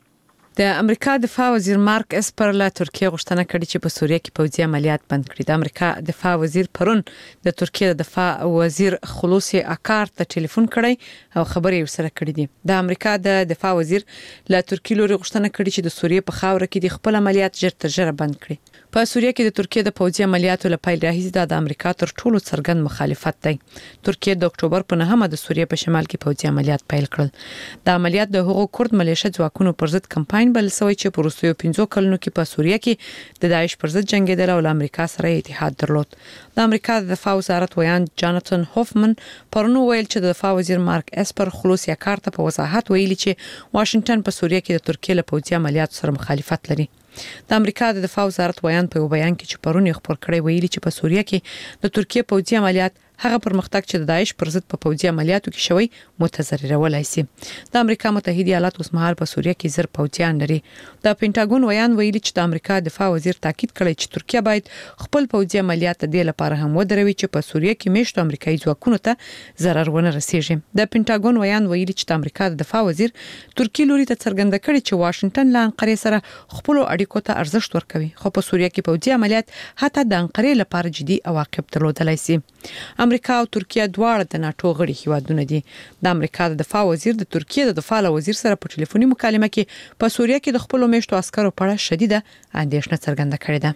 د امریکا دفاع وزیر مارک اسپر له ترکیه غوښتنه کړې چې په سوریه کې پوځي عملیات بند کړي. د امریکا دفاع وزیر پرون د ترکیه د دفاع وزیر خلوصي اکار ته ټلیفون کړی او خبرې ورسره کړې دي. د امریکا د دفاع وزیر له ترکیه لوري غوښتنه کړې چې د سوریې په خاوره کې د خپل عملیات ژر تر ژره بند کړي. په سوریه کې د ترکیه د پوځي عملیاتو له پیل راهیسې د امریکا تر ټولو څرګند مخالفت دی. ترکیه د اکتوبر په 9 د سوریې په شمال کې پوځي عملیات پیل کړل. د عملیات د هغو کورد ملیشه ځواکونو پر ضد کمپاین بل سوی چې په وروستیو 15 کلونو کې په سوریه کې د داعش پر ضد جنگیدل او له امریکا سره اتحاد درلود. د امریکا د دفاع وزارت ویان جاناتن هوفمن پرون ویل چې د دفاع وزیر مارک اسپر خلوصي اکار ته په وضاحت ویلي چې واشنگټن په سوریه کې د ترکیه له پوځي عملیاتو سره مخالفت لري. د امریکا د دفاع وزارت ویان په بیان کې چې پرون خبر کړی ویلي چې په سوریه کې د ترکیه پوځي عملیات هغه پرمختګ چې د داعش پر ضد په پوځي عملیاتو کې شوی متضررولای شي. د امریکا متحده ایالات اوس مهال په سوریه کې زر پوځیان لري. د پینټاګون ویان ویلي چې د امریکا دفاع وزیر تاکید کړی چې ترکیه باید خپل پوځي عملیات د دې لپاره هم ودروي چې په سوریه کې میشتو امریکایي ځواکونو ته ضرر ونه رسیږي. د پینټاګون ویان ویلي چې د امریکا د دفاع وزیر ترکیه لوري ته څرګنده کړی چې واشنگټن له انقرې سره خپل اړیکو ته ارزښت ورکوي، خو په سوریه کې پوځي عملیات حتی د انقرې لپاره جدي عواقب درلودلای شي. امریکا او ترکیه دواړه د ناتو غړي هیوادونه دي. د امریکا د دفاع وزیر د ترکیه د دفاع وزیر سره په ټلیفوني مکالمه کې په سوریه کې د خپل میشتو عسکرو په اړه شدیده اندېښنه څرګنده کړې ده.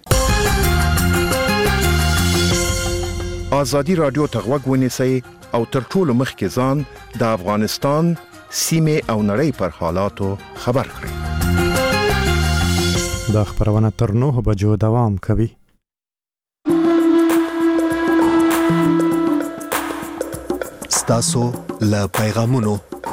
ازادي رادیو ته غوږ ونیسئ او تر ټولو مخکې ځان د افغانستان سیمه او نړۍ پر حالاتو خبر کړئ. دا خبرونه تر 9 بجو دوام کوي. ستاسو له پیغامونو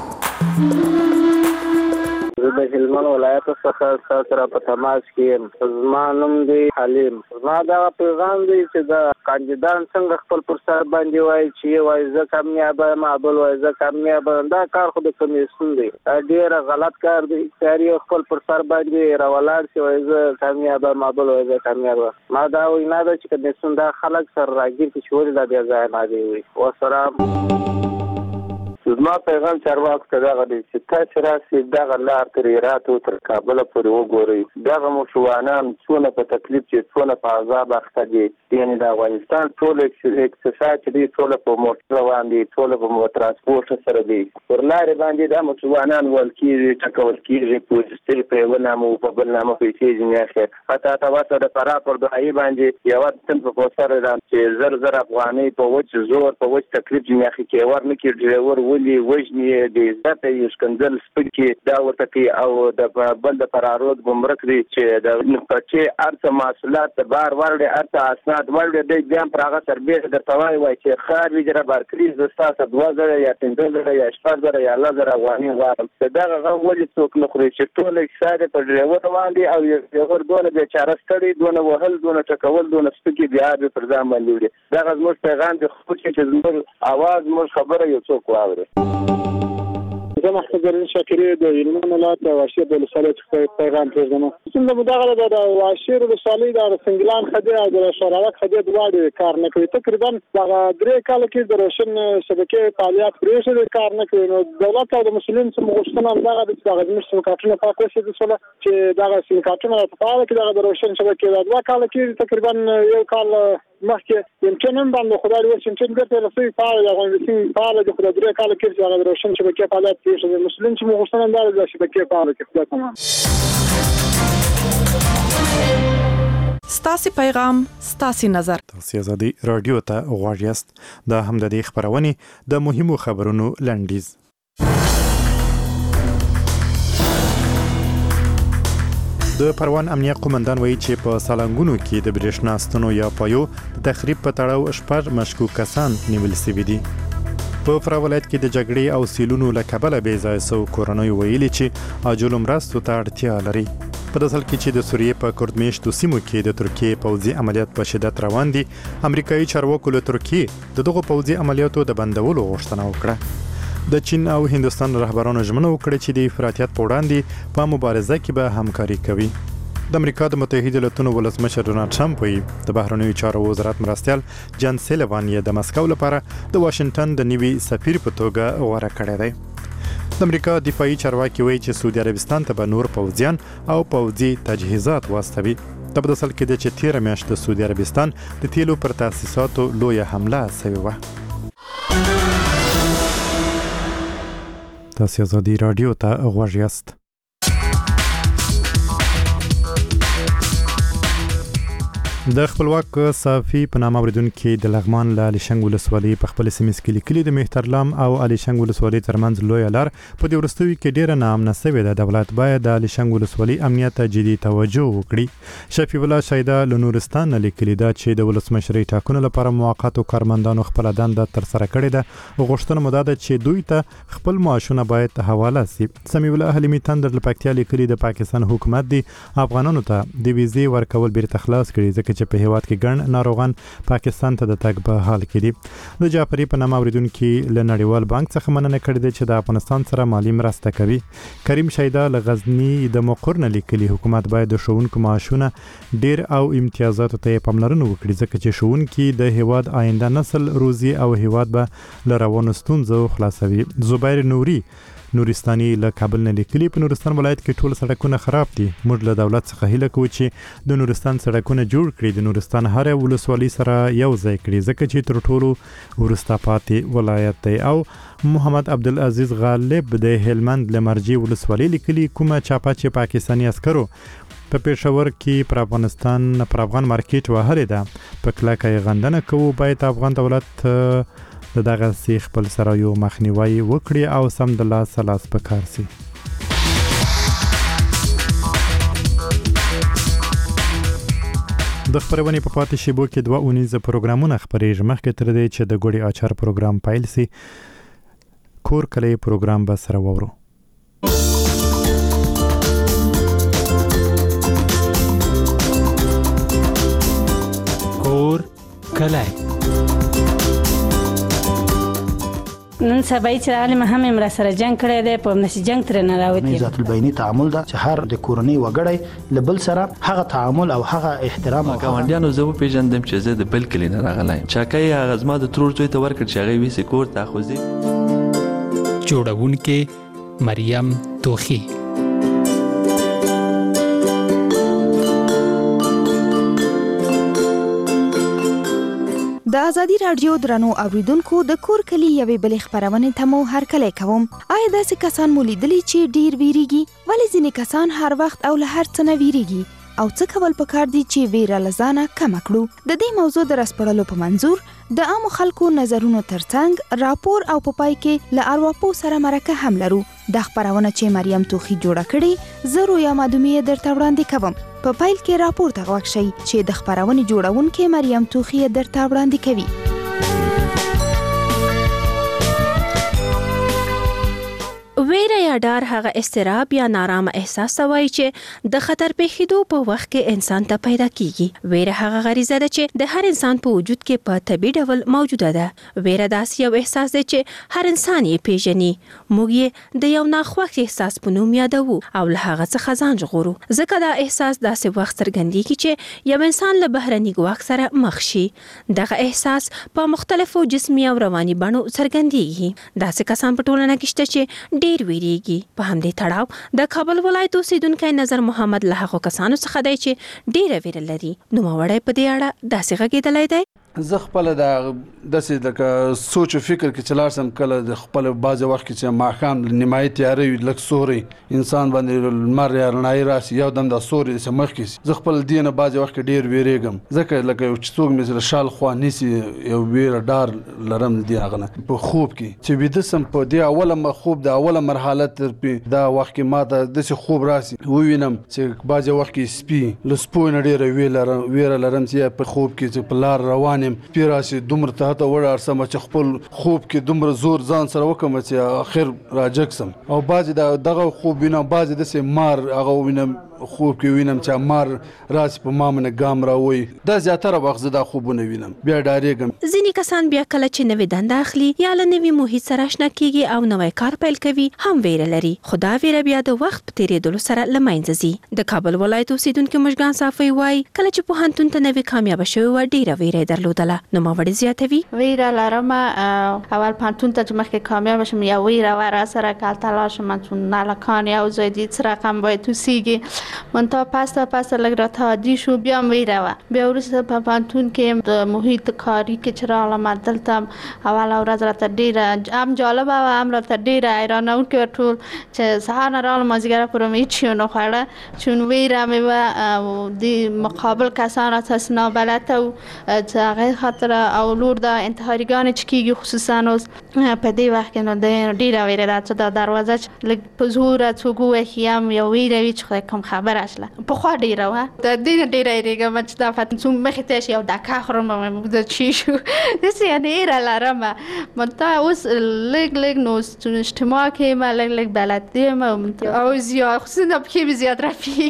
د هلمند ولایت څخه سره په تماس کې زما نوم دی حلیم. زما دا پیغام دی چې دا کاندیدان څنګه خپل پر سر باندې وایي چې وایي زه کامیاب یم، بل وایي زه کامیاب یم. دا کار خو د کمیسیون دی، ډېر غلط کار دی. ساری خپل پر سر باندې راولاړ شي وایي زه کامیاب یم، بل وایي زه کامیاب یم. ما دا وینا ده چې کمیسیون دا خلک سره راګیر کې شول دا بیا ځای نه دی وي. والسلام. زما پیغام چارواکو ته دغه دی چې تاسو راسئ دغه لار تر هرات او تر کابل پورې وګورئ. دغه موشوانان څونه په تکلیف چې څونه په عذاب اخته دي. یعنې د افغانستان ټول اقتصاد چې دی ټول په موټر روان دي، ټول په ترانسپورټ سره دی. پر لارې باندې دا موشوانان ول کېږي، ټکول کېږي، پولیسي په یو نامه او په بل نامه پیسې ځینې اخلي. حتی تاسو د فراه پر دهایي باندې یو تن په کوثر چې زر افغانۍ په وچ زور په وچ تکلیف ځینې اخلي کې ور نه کې ډرایور ولي وجني د عزت یې شکنځل سپکې دا ورته کوي او د بل د فرارود ګمرک دی چې د چې ارته محصولات د بار ورډه ارته اسناد ورډه د ځان پرغه سربېره د توای وای چې خار ویجره بارکلیز د تاسو 2000 یا 3000 یا 4000 یا 1000 افغاني غواړم دغه غوړي څوک نه خوري چې ټول اقتصاد په ډیور باندې او یو ډول به چاره ستړي دونه وهل دونه ټکول دونه سپکی بیا پر ځان باندې وړي دا زموږ پیغام د خو چې زموږ आवाज موږ خبره یو څوک واوري زما خبرې شکرې د یلمن ولایت د واشیر د لسالې پیغام پرځم څنګه مداغله د واشیر د لسالې د سنگلان خدای او د شوراوک خدای دواړي کار نه کوي تقریبا د 3 کال کې د روشن شبکې فعالیت پرېښه کار نه کوي نو دولت او د مسلمان سم غوښتنه دغه د زموږ سمکاټونه په کوشش دي چې دغه سمکاټونه په فعال کې د روشن شبکې د 2 کال کې تقریبا یو کال مخکې امکان باندې خدای ورسې چې ګټه لسی فعال افغانستان فعال د خدای درې کال کې چې د روشن شبکې فعالیت پرېښه د مسلمان سم غوښتنه د شبکې فعال کې خدای تمام ستاسو پیغام ستاسو نظر تاسو آزادي رادیو ته غواړئ یاست دا هم د خبرونه د مهمو خبرونو لنډیز د پروان امنیه قومندان وایي چې په سالنګونو کې د برېښنا ستنو یا پایو د تخریب په تړاو شپږ مشکوک کسان نیول شوي دي په فراه ولایت کې د جګړې او سیلونو له کبله بې ځایه سو کورنۍ ویلي چې عاجل مرستو ته اړتیا لري په داسل کې چې د سوریې په کردمیشتو سیمو کې د ترکیې پوځي عملیات په شدت روان دي امریکایي چارواکو له ترکیې دغه پوځي عملیاتو د بندولو غوښتنه وکړه د چین او هندستان رهبرانو ژمنه وکړه چې د افراطیت په وړاندې په مبارزه کې به همکاري کوي د امریکا د متحده ایالاتونو ولسمشر ډونالد ټرمپ وایي د بهرنیو چارو وزارت مرستیال جان سیلوان یې د مسکو لپاره د واشنگټن د نیوي سفیر په توګه غوره کړی دی د امریکا دفاعي چارواکي وایي چې سعودي عربستان ته به نور پوځیان او پوځي تجهیزات واستوي د بدسل کې د 13 میاشتې د سعودي عربستان د تیلو پر تاسیساتو لویه حمله شوې و تاسو آزادي رادیو ته غواړئ یاست د خپلواک صافي په نامه اوریدونکو د لغمان له عليشنګ ولسوالۍ په خپل سیمه کې لیکلي د مهترلام او عليشنګ ولسوالۍ ترمنځ لوی لار په دې ورستوي کې ډیره ناامنه شوې ده دولت باید د عليشنګ ولسوالۍ امنیت ته جدي توجه وکړي شفیع الله شایده له نورستان لیکلي دا چې د ولسمشرۍ ټاکنو لپاره موقتو کارمندانو خپل دنده تر سره کړې ده غوښتنه مو ده چې دوی ته خپل معاشونه باید حواله شي سمیع الله حلیمي تندر له پکتیا لیکلي د پاکستان حکومت دی افغانانو ته د ویزې ورکول بیرته خلاص کړي چې په هیواد کې ګڼ ناروغان پاکستان ته د تګ په حال کې دي د جعفری په نامه اوریدونکو له نړیوال بانک څخه مننه کړې ده چې د افغانستان سره مالی مرسته کوي کریم شایده له غزنی د مقرن لیکلي حکومت باید د شوونکو معاشونه ډیر او امتیازاتو ته پاملرنه وکړي ځکه چې شوونکي د هیواد آینده نسل روزي او هیواد به لروانو ستونزو خلاصوي زبیر نوري نورستاني له کابل نه لیکلي په نورستان ولایت کې ټول سړکونه خراب دي موږ له دولت څخه هیله کوو چې د نورستان سړکونه جوړ کړي د نورستان هر ولسوالۍ سره یو ځای کړي ځکه چې تر ټولو ورسته پاتې ولایت دی او محمد عبدالعزیز غالب د هلمند لمرجی ولسوالۍ لیکلي کومه چاپه چې پاکستاني عسکرو په پېښور کې پر افغانستان پر افغان مارکیټ وهلې ده په کلکه غندنه کوو باید افغان دولت دغه سی خپل سره یو مخنیوي وکړي او سم د لاس په کار سي د خبرونه په پاتې شیبو کې 2 اونیزه پروګرامونه خبرېږي مخکې تر دې چې د ګوړې اچار پروګرام پایل سي کور کلی پروګرام به سره وورو کور کلی نن سبا چې عالم هم امر سره جنگ کړی دی په نشي جنگ تر نه راوتی ذات البینی تعامل دا چې هر د کورنۍ وګړی لبل سره هغه تعامل او هغه احترام او ګاونډیانو زه په پیژندم چې زه د بل کلی نه راغلی چاکای هغه زما د ترور ځای ته ورکړ چې هغه وی سکور تاخوزي جوړونکې مریم توخی د ازادي رادیو درنو اوریدونکو د کور کلی یوې بلې خبرونه ته مو هرکلی کوم آیا داسې کسان مو لیدلی چې ډیر ویریږي ولی ځینې کسان هر وخت او له هر څه نه ویریږي او څه کول پکار دي چې ویره لزانه کم کړو. د دې موضوع د رسپړلو په منظور د عام خلکو نظرونو ترڅنګ راپور او په پای کې له ارواپو سره مرکه هم لرو. د خبرونه چې مریم توخی جوړه کړي زه رویا مادومیه درته وړاندې کوم. په پایل کې راپور ته غوږ شئ چې د خبرونې جوړونکې مریم توخی درته وړاندې کوي. ویره یا ډار هغه استراب یا نارامه احساس وایي چې د خطر پیښېدو په وخت کې انسان ته پیدا کیږي. ویره هغه غریزه ده چې د هر انسان په وجود کې په طبيعي ډول موجوده ده. ویره داسې یو احساس دی چې هر انسان یې پیژني. موږ یې د یو ناخوښ احساس په نوم یادوو او له هغه څخه ځان ژغورو. ځکه دا احساس داسې وخت څرګندېږي چې یو انسان له بهرني ګواښ سره مخ شي. دغه احساس په مختلفو جسمي او رواني بڼو څرګندېږي. داسې کسان په ټولنه کې شته چې ډیر ویریږي. په همدې تړاو د کابل ولایت اوسیدونکی نظر محمد له هغو کسانو څخه دی چې ډیره ویره لري. نوموړی په دې اړه داسې غږېدلی دی. زه خپل د داسې د سوچ او فکر کې چلار سم کله د خپل باز وخت کې چې ماښام نیمایي تیاري لک سوري انسان باندې لمر یا رڼایي راسي یو دم د سوري د مخ کې زه خپل دینه باز وخت کې ډیر ویریږم. ځکه لکه یو څوک مثل شال خوا نيسي یو ویره ډار لرم دی هغه په خوب کې چې ویده سم په دی اوله خوب د اوله مرحله تر دا وخت کې ما ته د خوب راسي وینم چې باز وخت کې سپي لسپو نه ډیر ویره لرم چې په خوب کې چې په لار روان پیراسي دومره ته وړ ارسم چې خپل خوب کې دومره زور ځان سره وکم چې اخر راجکسم او باز دغه خوب وینم باز د سه مار هغه وینم خوب کې وینم چې مار راس په مامنه ګام راوي. دا زیاتره وخت دا خوبونه وینم بیا ډارېږم. ځینې کسان بیا کله چې نوې دنده اخلي یا له نوې محیط سره آشنا کیږي او نوې کار پیل کوي هم ویره لري. خو دا ویره بیا د وخت په تیریدلو سره له منځه ځي. د کابل ولایت اوسیدونکي مشګان صافي وایي کله چې پوهنتون ته نوې کامیاب شوی و ډیره ویره درلودله. نوموړی زیاتوي ویره لرم. اول پوهنتون ته چې مخکې کامیاب شم یا ویره ورا سره کال تلاشم چون نالکان یا زیدی څه رقم باید تو سیږي منتها پس لږ راته عادي شو بیا ویره و. بیا وروسته په پوهنتون کې د محیط کاری کې چې راغلم دلته اول ورځ راته ډیره هم جالبه و هم راته ډیره حیرانوونکې ټول چې سهار نه راغلم مازدیګر پورې مې هیڅ نه خوړه چون ویره مې و د مقابل کسان راته نابلده و چې هغه خاطر او لور د انتحاریګانې چې کېږي خصوصا اوس په دې وخت کې نو ډیره ویره ده چې د دروازه لږ په زور څوک ووهي هم یو ویره وي چې خدای کوم خبره شله. پخوا ډیره وه د دې ډیره یېرېږم چې دا پوهنتون مخې ته شي یو ډکه خورم د چی شو داسې یعنې یېره لرم. منتها اوس لږ نو اجتماع کې ما لږ بلد یم او زیات خصوصا پکې مې زیات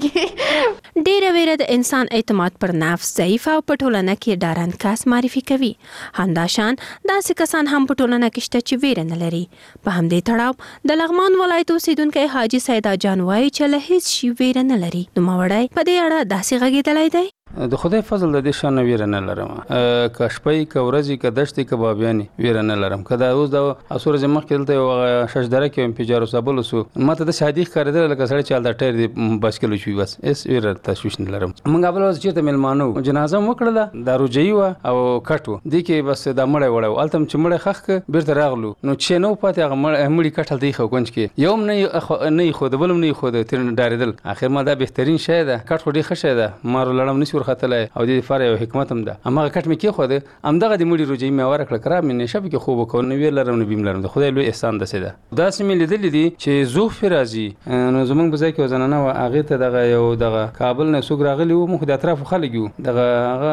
رافیږي. ډیره ویره د انسان اعتماد پر نفس ضعیف او په ټولنه کې ډارن کس معرفي کوي. همداشان داسې کسان هم په ټولنه کې شته چې ویره نه لري. په همدې تړاو د لغمان ولایت اوسیدونکی حاجي سیدا جان وایي چې له هیڅ شي ویره نه لري. نوموړی په دې اړه داسې غږېدلی دی. د خدای فضل د دې شان ویره نه لرم. که شپې که ورځې که دشتې که بابیانې ویره نه لرم. که دا اوس د اسوره زمخ کې دلته یو ششدره کې ام پیجارو صابل وسو ماته د شادي ښکارېدل لکه سړی چې د ټایر دی بایسکل شوی بس اس ویره تشویش نه لرم. موږ اول ورځ چې ته ملمانو جنازه وکړه د روجي و او کټو دي کې بس د مړی وړو التم چې مړی خخ بیرته راغلو نو چې نو پاتې هغه مړی کټل دی خو گنج کې یوم نه خو د بلم نه خو د تیر ډارېدل. اخر ما دا بهترین شی ده کټ خو ډی ښه ده مار لړم نشور خطلای او د فار یو حکمت هم ده. امغه کټ مې کې خو ده امدغه د مړي روجي مې ورکړه کرا مې نشه به کې خوب کو نو ویل لرم نو بیم لرم د خدای لوی احسان ده سده. دا سمې لیدل دي چې زوف فرازي نو زمونږ بځای کې وزنانه او اغه ته دغه یو دغه کابل نه سوګ راغلی وو مخ د اطراف خلک یو دغه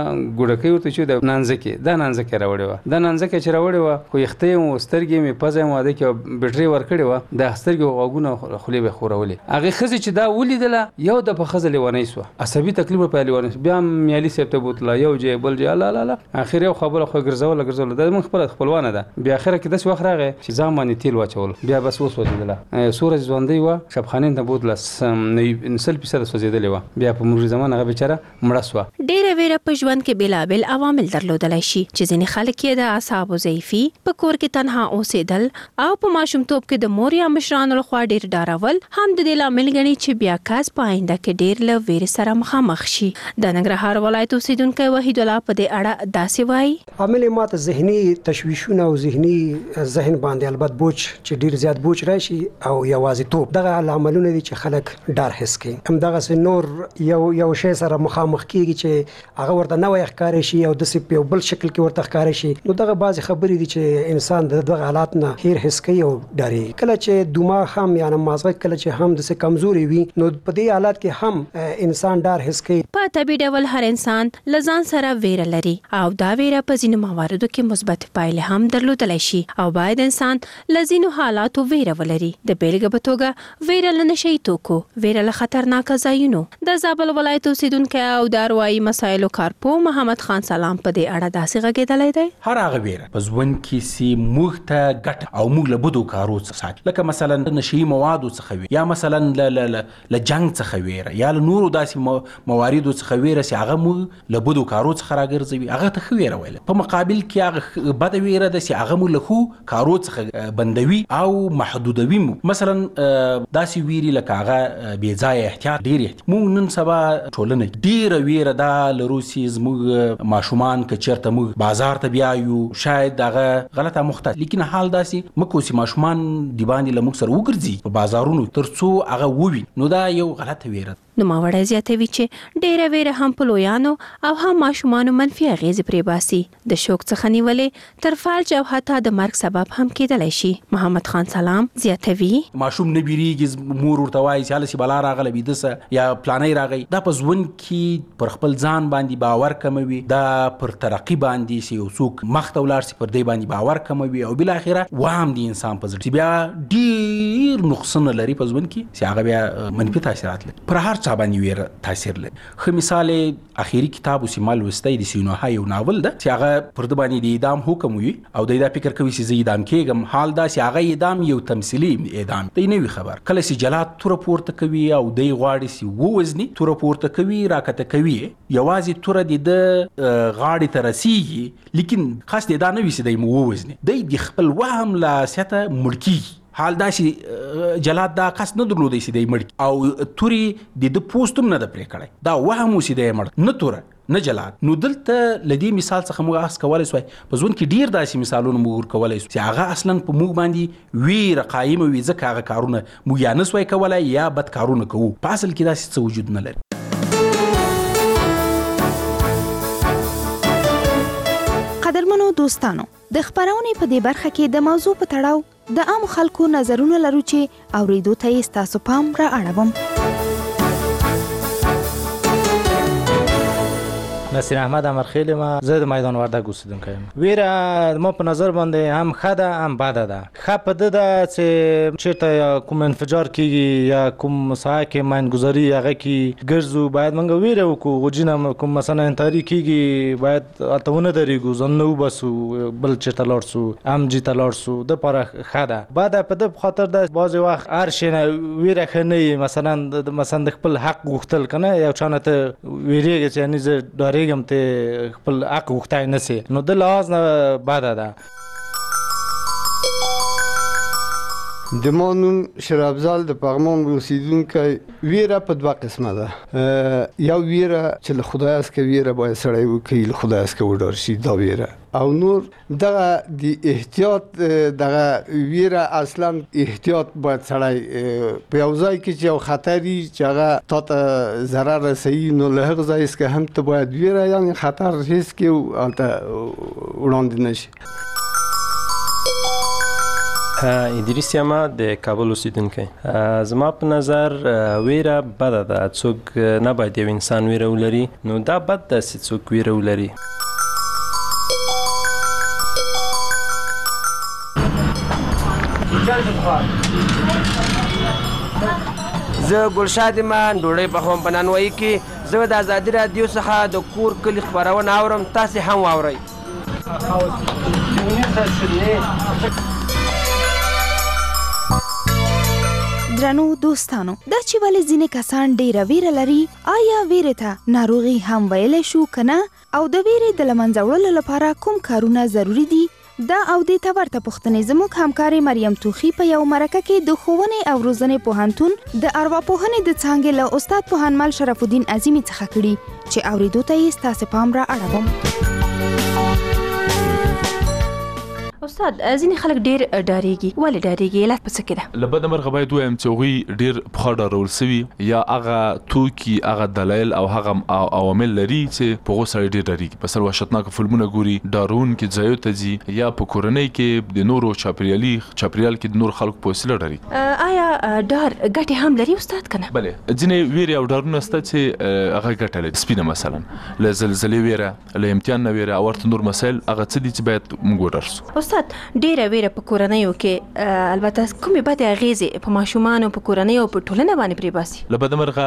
ګډکې ورته چې د نانځکه دا نانځکه راوړې و دا نانځکه چې راوړې و خو یختې مو سترګې مې پزې مو ده کې بیټري ورکړې و د سترګې غوګونه خولې به خورولې هغه خزي چې دا ولیدله یو د په خزلې ونی سو عصبي تکلیف په لونی بیا میالي سپته بوتله یو جې بل جې لا اخر یو خبره خو ګرځول د من خپلوانه ده بیا اخر کې داس وخت راغی چې ځامن تیل واچول بیا بس وسوځیدله سورج ځوندې و شبخانین ته بوتله نسل پیسه سوځیدلې و بیا په مرګ زمانه هغه بیچاره مړه سو. ډیره ویره په ژوند کې بلابل عوامل درلودلای شي چې ځینې خلک یې د اعصاب ضعیفي په کور کې تنها اوسېدل او په ماشومتوب کې د مور یا مشرانو لخوا ډیر ډارول هم د دې لامل ګڼي چې بیا کس په آینده کې ډیر له ویرې سره مخامخ شي. د ننګرهار ولایت اوسیدونکو وحید الله په دې اړه داسې وایي. عامل ماته ذهني تشویشونه او ذهني ذهن باندې البته بوج چې ډیر زیات بوج راشي او یوازیتوب دغه عاملونه دي چې خلک ډار حس کوي. هم دغه نور یو شی سره مخامخ کیږي چې هغه ورته نوې ښکار شي او د سپ په بل شکل کې ورته ښکار شي. نو دغه بعضی خبرې دي چې انسان دغه حالات نه هیر حس کوي او ډاري. کله چې دماغ هم یا مازغه کله چې هم د کمزوري وي نو په دې حالات کې هم انسان ډار حس کوي. په طبي ډول هر انسان لزان سره ویره لري او دا ویره په ځینو مواردو کې مثبت پایلې هم درلودلی شي او باید انسان لزینو حالاتو ویره ولري. د بیلګې په توګه ویره له نشي توکو، ویره له خطرناک ځایونو. د زابل ولایت اوسیدونکو او د اروایي مسایلو کارپو محمد خان سلام په دې اړه داسې غږېدلی دی. هر هغه ویره په ژوند کې سي موږ ته ګټه او موږ له بدو کارو څخه ساتي، لکه مثلا نشي موادو څخه وي یا مثلا له جنگ څخه ویره یا له نورو داسې مواردو څخه ویره چې هغه موږ له بدو کارو څخه راګرځوي، هغه ته ښه ویره ویل. په مقابل کې هغه بد ویره ده چې هغه موږ له ښو کارو څخه بندوي او محدودوي. مثلا داسې ویري لکه هغه بې ځایه احتیاط، ډېر احتیاط. موږ نن سبا ټولنه ډېره ویره ده لرو چې زموږ ماشومان که چېرته موږ بازار ته بیایو شاید هغه غلطه مخته، لیکن حال داسې مکو چې ماشومان دی باندې له موږ سره وګرځي په بازارونو تر څو هغه ووي، نو دا یو غلطه ویره ده. نوموړی زیاتوي چې ډیره ویره هم په لویانو او هم ماشومانو منفي اغیزې پرې باسي، د شوک څخه نیولې تر فلج او حتی د مرګ سبب هم کېدلی شي. محمد خان سلام زیاتوي ماشوم نه بیریږي، مور ورته وایي چې هلسې بلا راغله بیده یا پلانی راغی. دا په ژوند کې پر خپل ځان باندې باور کموي، دا پر ترقي باندې چې یو څوک مخته ولاړ شي پر دې باندې باور کموي او بالاخره وهم د انسان په زړه بیا ډېر نقصونه لري په ژوند کې چې هغه بیا منفي تاثیرات لري. پر هر چا باندې ویره تاثیر لري. ښه مثال اخیری کتاب اوسې ما لوستی د سینوها یو ناول ده چې هغه پر ده باندې د اعدام حکم وي او دی دا فکر کوي چې زه اعدام کېږم. حال دا چې هغه اعدام یو تمثیلي اعدام دی، نه وي خبر. کله چې جلاد توره پورته کوي او دی غواړي چې ووزني، توره پورته کوي راکته کوي، یوازې توره د غاړې ته رسیږي، لیکن خاص دی دا نه وي چې دی ووزني، دی د خپل وهم له سیته مړ کېږي. حال دا چې جلاد دا قصد نه درلودی چې دی مړ او توري د پوست هم نه ده پرې کړی، دا وهم و چې دی مړ، نه توره نه جلاد. نو دلته له دې مثال څخه موږ اخذ کولی سوای. په ژوند کې ډېر داسې مثالونه موږ ورکولی سو چې هغه اصلا په موږ باندې ویره قایمه وي، ځکه هغه کارونه موږ یا نه سوای کولی یا بد کارونه کوو. په اصل کې داسې څه وجود نه لري. قدرمنو دوستانو، د خبرونې په دې برخه کې د موضوع په تړاو د عام خلکو نظرونه لرو چې اوریدو ته یې ستاسو پام را اړوم. نصیر احمد امرخیل ما، زه د میدان وردګ اوسیدونکی یم. ویره ما په نظر باندې هم ښه ده هم بده ده. ښه په ده ده چې چېرته کوم انفجار کېږي یا کوم ساحه کې ماینګذاري هغه کې ګرځو، باید موږ ویره وکړو. غوجینه کوم مثلا انتحاري کېږي باید هلته ونه درېږو، ځان نه وباسو، بل چېرته لاړ سو، امجي ته لاړ سو. د پاره ښه ده. بده په ده په خاطر ده بعضې وخت هر شی نه ویره ښه نه وي. مثلا د خپل حق غوښتل که نه، یو چا نه ته ویرېږې چې یعنې زه ډارېږم ته خپل حق غوښتی نه سي، نو د لحاظ نه بده ده. د ما نوم شرابزال د پغمان اوسیدونکی. ویره په دوه قسمه ده. یو ویره چې له خدای څخه ویره باید سړی وکړي، له خدای څخه وډار شي، دا ویره. او نور دغه د احتیاط، دغه ویره اصلا احتیاط باید سړی په یو ځای کې چې یو خطري چې هغه تا ته ضرر رسوي، نو له هغه ځای څخه هم ته باید ویره یعنې خطر حس کړي او هلته وړاندې نه شي. ادریس یم د کابل اوسیدونکی. زما په نظر ویره بده ده. څوک نه باید یو انسان ویره ولري، نو دا بد ده چې څوک ویره ولري. زه ګلشاد یم، ډوډۍ پخوم په نانوایي کې. زه د ازادي راډیو څخه د کور کلي خپرونه اورم، تاسې هم واورئ. درنو دوستانو، دا چې ولې ځینې کسان ډیره ویره لري، آیا ویرې ته ناروغي هم ویلی شو که نه؟ او د ویرې د له منځه وړلو لپاره کوم کارونه ضروري دي؟ دا او دې ته ورته پوښتنې زموږ همکارې مریم توخي په یو مرکه کې د ښوونې او روزنې پوهنتون د ارواپوهنې د څانګې له استاد پوهنمل شرف الدین عظیمي څخه کړي چې اورېدو ته یې ستاسې پام را اړوم. استاد ځینې خلک ډېر ډارېږي. ولې ډارېږي؟ علت په څه کې ده؟ له بده مرغه باید ووایم چې هغوی ډېر پخوا ډارول سوي یا هغه توکي هغه دلایل او هغه عوامل لري چې په هغو سړی ډېر ډارېږي. مثلا وحشتناکه فلمونه ګوري، ډارونکي ځایو ته ځي، یا په کورنۍ کې د نورو چاپېریال کې د نورو خلکو په وسیله ډارېږي. آیا ډار ګټې هم لري استاد که نه؟ بلې، ځینې ویرې او ډارونه شته چې هغه ګټه لري. سپینه مثلا له زلزلې ویره، له امتحان نه ویره او ورته نور مسایل هغه څه دي چې باید موږ وډار سو. استاد ډیره ویره په کورنیو کې البته کومې بدې اغیزې په ماشومانو په کورنیو په ټولنه باندې پرې باسي؟ له بده مرغه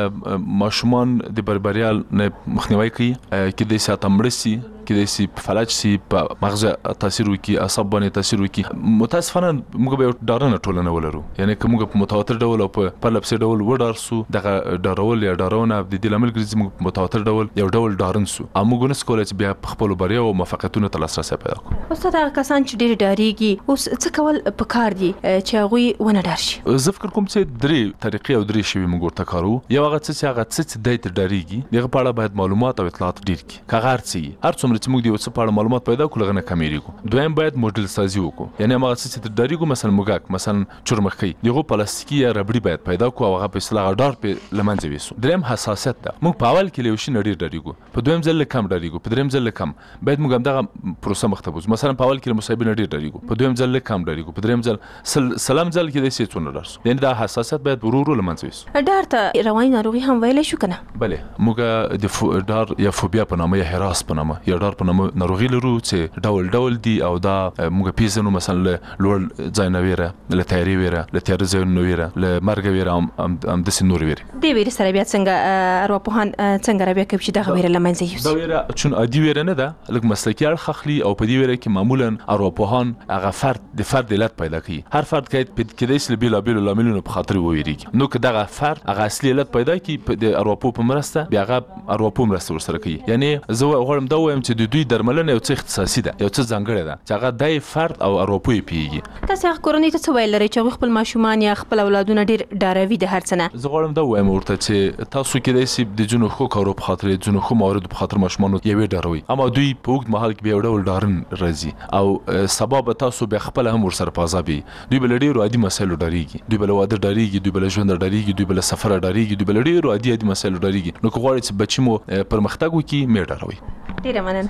ماشومان د بربریال نه مخنیوي کوي، کېدای شي مړه شي، کېدای شي فلج شي، په مغز تاثیر وکړي، اعصاب باندې تاثیر وکړي. متاسفانه موږ به یو ډارنه ټولنه ولرو، یعنې که موږ په متواتر ډول او په پرله پسې ډول وډار سو، دغه ډارول یا ډارونه د دې لامل ګرځي موږ په متواتر ډول یو ډول ډارن سو، او موږ نسو کولی چې بیا په خپلو بریاو او موفقیتونو ته لاسرسی پیدا کړو. استاد هغه کسان چې ډېر ډارېږي اوس څه کول پکار دي چې هغوی ونه ډار شي؟ زه فکر کوم چې درې طریقې او درې شیوې موږ ورته کاروو. یو هغه څه چې دی ته ډارېږي د هغه په اړه باید معلومات او اطلاعات ډېر کړي. که هغه هر څه وي، هر څومره چې موږ د یو څه په اړه معلومات پیدا کړو هغه نه کمیږو. دویم باید موډل سازي وکړو، یعنې هماغه څه چې ته ډارېږو، مثلا موږک، مثلا چرمښکۍ، د هغو پلاستیکي یا ربړي باید پیدا کړو او هغه په اصطلاح ډار پې له منځه یوسو. دریم حساسیت ده. موږ په اول کې له یو شي نه ډېر ډارېږو، په دویم ځل له کم ډارېږو، په دریم ځل له کم. باید موږ همدغه پروسه مخ ته بوځو. مثلا په اول کې له مصاحبې نه ډېر ډارېږو، په دویم ځل له کم ډارېږو، په دریم ځل سلام ځل کېدای شي څونه ډار سو. یعنې دا حساسیت باید ورو ورو له منځه یوسو. ډار ته رواني ناروغي هم ویلی شو که نه؟ بلې، موږ د ډار یا فوبیا په نامه یا هراس په نامه یا ډار په نامه ناروغي لرو چې ډول دي، او دا موږ پیژنو. مثلا له لوړ ځای نه ویره، له تیارې ویره، له تیاره ځایونو نه ویره، له مرګه ویره، همداسې نورې ویرې. دې ویرې سره بیا څنګه ارواپوهان څنګه رابیا کوي چې دغه ویره له منځه یوسي؟ دا ویره چون عادي ویره نه ده، لږ مسلکي اړخ اخلي، او په دې ویره کې معمولا ارواپوهان هغه د فرد علت پیدا کوي. هر فرد کېدای شي له بېلابېلو لاملونو په خاطر وویریږي. نو که دغه فرد هغه اصلي علت پیدا کړي د ارواپوه په مرسته، بیا هغه ارواپوه مرسته ورسره کوي. یعنې زه غواړم دا ووایم چې د دوی درملنه یو څه اختصاصي ده، یو څه ځانګړې ده چې هغه دی فرد او ارواپوه یې پوهېږي. تاسې هغه کورنۍ ته څه ویل لرئ چې هغوی خپل ماشومان یا خپل اولادونه ډېر ډاروي د هر څه نه؟ زه غواړم دا ووایم ورته چې تاسو کېدای شي د ځینو ښو کارو په خاطر، ځینو ښو مواردو په خاطر ماشومانو یوې ډاروئ، اما دوی په اوږد مهال کې بیا یو ډول ډارن راځي، او سبا به تاسو بیا خپله هم ورسره په عذاب یې. دوی به له ډېرو عادي مسایلو ډارېږي، دوی به له واده ډارېږي، دوی به له ژونده ډارېږي، دوی به له سفره ډارېږي، دوی به له ډېرو عادي مسایلو ډارېږي. نو که غواړئ چې بچي مو پرمختګ وکړي، مې ډاروئ. ډېره مننه.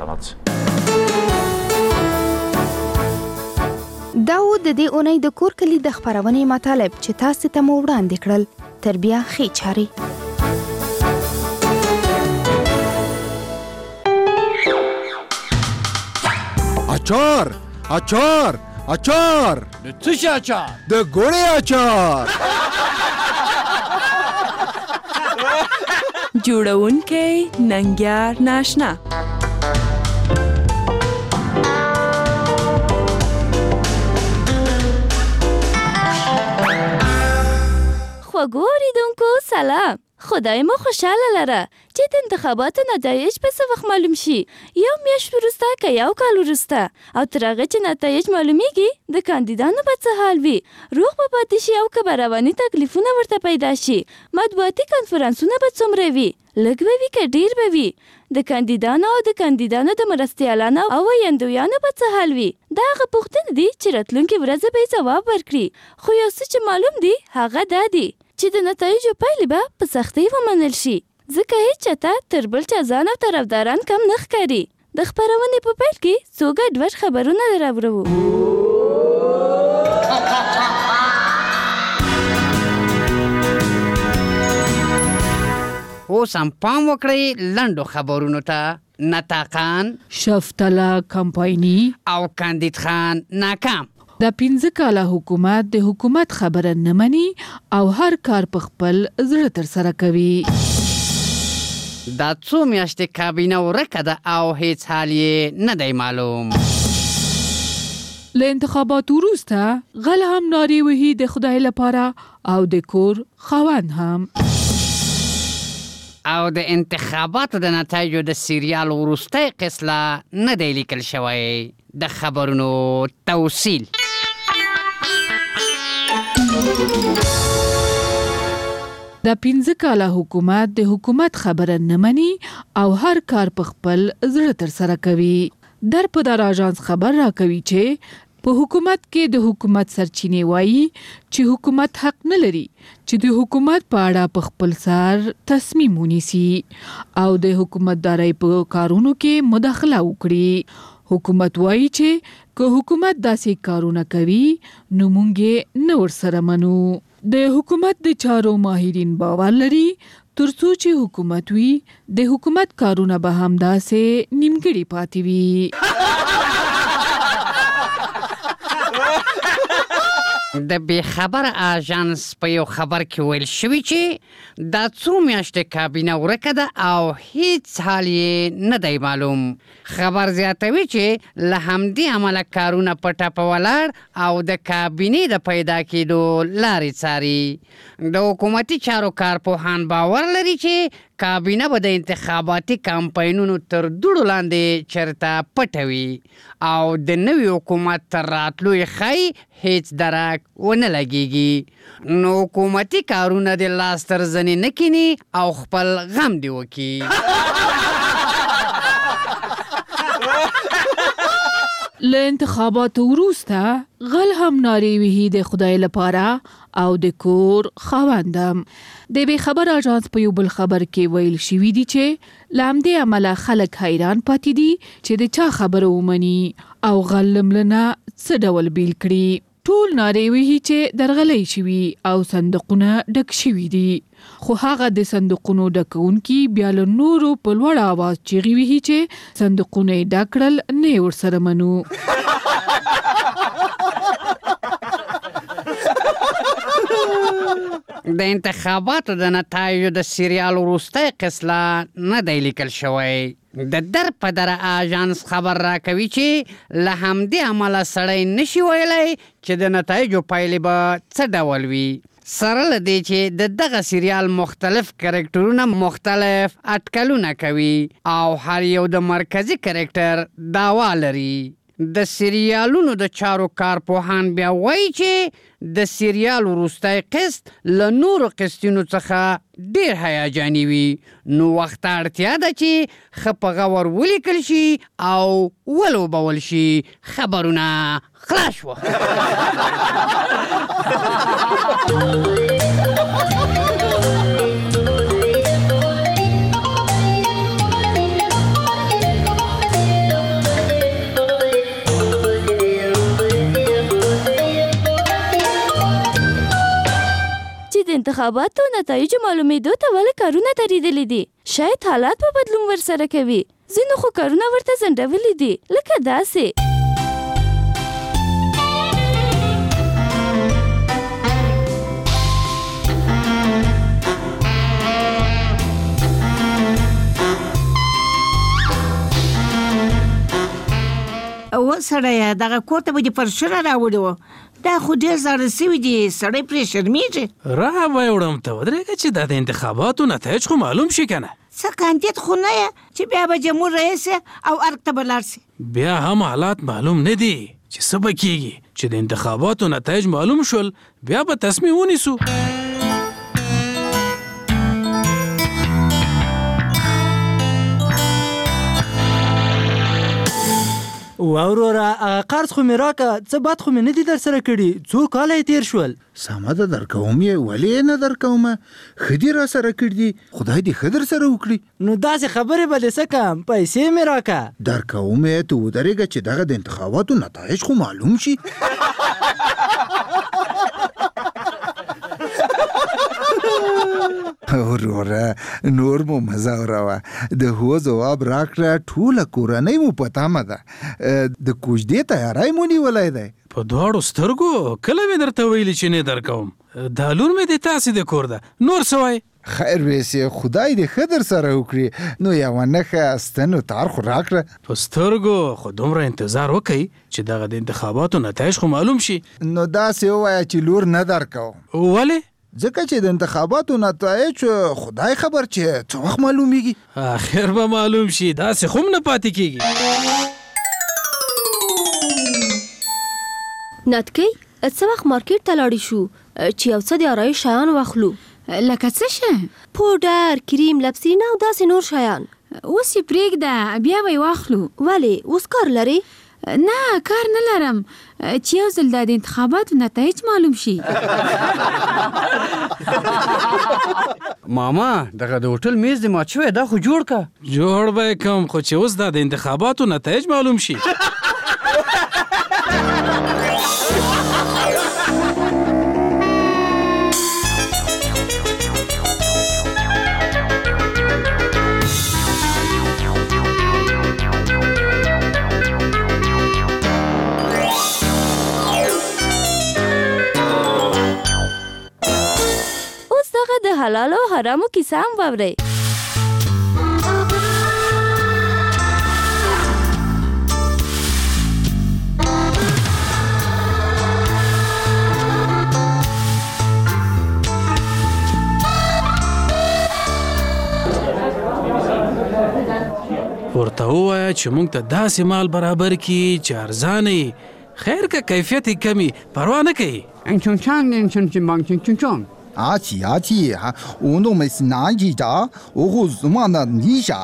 دا و د دې اونۍ د کور کلي د خپرونې مطالب چې تاسو ته مو وړاندې کړل. تر بیا ښې چارې. اچار اچار اچار د څه شي اچار؟ د ګوړې اچار. جوړونکی ننګیار ناشنا. خوږو اوریدونکو سلام. خدای مو خوشحاله لره چې د انتخاباتو نتایج په څه وخت معلوم شي، یو میاشت وروسته که یو کال وروسته، او تر هغه چې نتایج معلومیږي د کاندیدانو به څه حال وي، روغ به پاتې شي او که به رواني تکلیفونه ورته پیدا شي، مطبوعاتي کنفرانسونه به څومره وي، لږ به وي که ډیر به وي، د کاندیدانو او د کاندیدانو د مرستیالانو او ویاندویانو به څه حال وي. دا هغه پوښتنې دي چې راتلونکې ورځ به یې ځواب ورکړي. خو یو څه چې معلوم دي هغه دا دی چې د نتایجو پایلې به په سختۍ ومنل شي، ځکه هیڅ چاته تر بل چا ځان او طرفداران کم نه ښکاري. د خپرونې په پیل کې څو ګډوډ خبرونه راوړو. اوس هم پام وکړئ لنډو خبرونو ته. نطاقان شفتله کمپایني او کاندید خان ناکام. د 15 کاله حکومت د حکومت خبره نه مني او هر کار په خپل زړه تر سره کوي. دا څو میاشتې کابینه ورکه ده او هیڅ حال یې نه دی معلوم. له انتخاباتو وروسته غل هم نارې وهي د خدای لپاره او د کور خاوند هم. او د انتخاباتو د نتایجو د سریال وروستی قسط لا نه دی لیکل شوی. د خبرونو توصیل. د 15 کاله حکومت د حکومت خبره نه مني او هر کار په خپل زړه تر سره کوي. په دار اژانس خبر راکوي چې په حکومت کې د حکومت سرچینې وایي چې حکومت حق نه لري چې د حکومت په اړه په خپل سر تصمیم ونیسي او د حکومتدارۍ په کارونو کې مداخله وکړي. حکومت وایي چې که حکومت داسې کارونه کوي نو مونږ نه ورسره منو. د حکومت د چارو ماهرین باور لري ترڅو چې حکومت وي د حکومت کارونه به همداسې نیمګړي پاتې وي. د بې خبر اژانس په یو خبر کې ویل شوي چې دا څو میاشتې کابینه ورکه ده او هیڅ حال یې نه دی معلوم. خبر زیاتوي چې له همدې عمله کارونه په ټپه ولاړ او د کابینې د پیدا کېدو لارې څاري. د حکومتي چارو کارپوهان باور لري چې کابینه به د انتخاباتي کمپاینونو تر دوړو لاندې چرته پټوي او د نوي حکومت تر راتلو یې ښایي هیڅ درک ونه لګیږي. نو حکومتي کارونه د لاس تر زنې نه کینی او خپل غم دی وکي. له انتخاباتو وروسته غل هم نارې وهي د خدای لپاره او د کور خاوندم. د بې خبر اژانس په یو بل خبر کې ویل شوي دي چې له همدې امله خلک حیران پاتې دي چې د چا خبره ومني او غل لملنه څه ډول بیل کړي. ټول نارې وهي چې درغلۍ شوي او صندوقونه ډک شوي دي، خو هغه د صندوقونو ډکونکي بیا له نورو په لوړ آواز چیغې وهي چې صندوقونه یې ډک کړل، نه یې ورسره منو. د انتخاباتو د نتایجو د سریال وروستی قسط لا نه دی لیکل شوی. د در په دره اژانس خبر راکوي چې له همدې عمله سړی نشي ویلی چې د نتایجو پایلې به څه ډول وي، سره له دې چې د دغه سریال مختلف کرکټرونه مختلف اټکلونه کوي او هر یو د مرکزي کرکټر دعوا لري. د سریالونو د چارو کارپوهان بیا وایي چې د سریال وروستی قسط له نورو قسطونو څخه ډیر هیجاني وي، نو وخت اړتیا ده چې ښه په غور ولیکل شي او ولوبول شي. خبرونه خلاص شوه. د انتخاباتو نتایجو معلومېدو ته ولې کارونه درېدلي دي؟ شاید حالات په بدلون ورسره کوي. ځینو خو کارونه ورته ځنډولي دي، لکه داسې. و سړیه دغه کور ته به دې پر شنه راوړي وو، دا خو ډېر زاړه سوي دي، سړی پرې شرمېږي. را ویوړم ته ودرېږه چې دا د انتخاباتو نتایج خو معلوم شي که نه. څه کاندید خو نه یې چې بیا به جمهور رئیس او ارګ ته به لاړ سي. بیا هم حالات معلوم نه دي چې څه به کېږي. چې د انتخاباتو نتایج معلوم شول بیا به تصمیم ونیسو. واوروره هغه قرض خو مې راکه، څه بد خو مې نه دي در سره کړي، څو کاله یې تېر شول. سمه ده درکوم یې، ولې یې نه درکومه؟ ښه دي را سره کړي دي، خدای دې ښه در سره وکړي. نو داسې خبرې به دې څه کم، پیسې مې راکه. درکوم یې، ته ودرېږه چې دغه د انتخاباتو نتایج خو معلوم شي. وروره نور مو مزه وروه، د هو ځواب راکړه، ټوله کورنۍ مو په تمه ده. د کوژدې تیاری مو نیولی دی؟ په دواړو سترګو. کله مې درته ویلي چې نه درکوم؟ دا لور مې د تاسې د کور ده، نور څه وایي؟ خیر ویسې، خدای دې ښه در سره وکړي. نو یوه نښه ستنو تار خو راکړه. په سترګو خو دومره انتظار وکئ چې دغه د انتخاباتو نتایج خو معلوم شي. نو داسې ووایه چې لور نه درکوم. ولې؟ ځکه چې د انتخاباتو نتایج خدای خبر چې څه وخت معلومیږي. اخر به معلوم شي، داسې خو نه پاتې کیږي. نتکۍ څه وخت مارکیټ ته لاړې شو چې یو څه د آرایش شیان واخلو؟ لکه څه شی؟ پوډر، کریم، لپسین او داسې نور شیان. اوس یې پرېږده، بیا به یې واخلو. ولې؟ اوس کار لرې؟ نه، کار نه لرم چې یو ځل د انتخاباتو نتایج معلوم شي. ماما دغه د هوټل میز دې مات شوی، دا خو جوړ که. جوړ به یې کم، خو چې اوس دا د انتخاباتو نتایج معلوم شي. د حلال او حرامو کیسه هم واورئ. ورته ووایه چې موږ ته داسې مال برابر کړي چې ارزانه یې، خیر که کیفیت یې کمی، پروا نه کوي. 阿奇，我弄没是哪一家？我和什么的你下？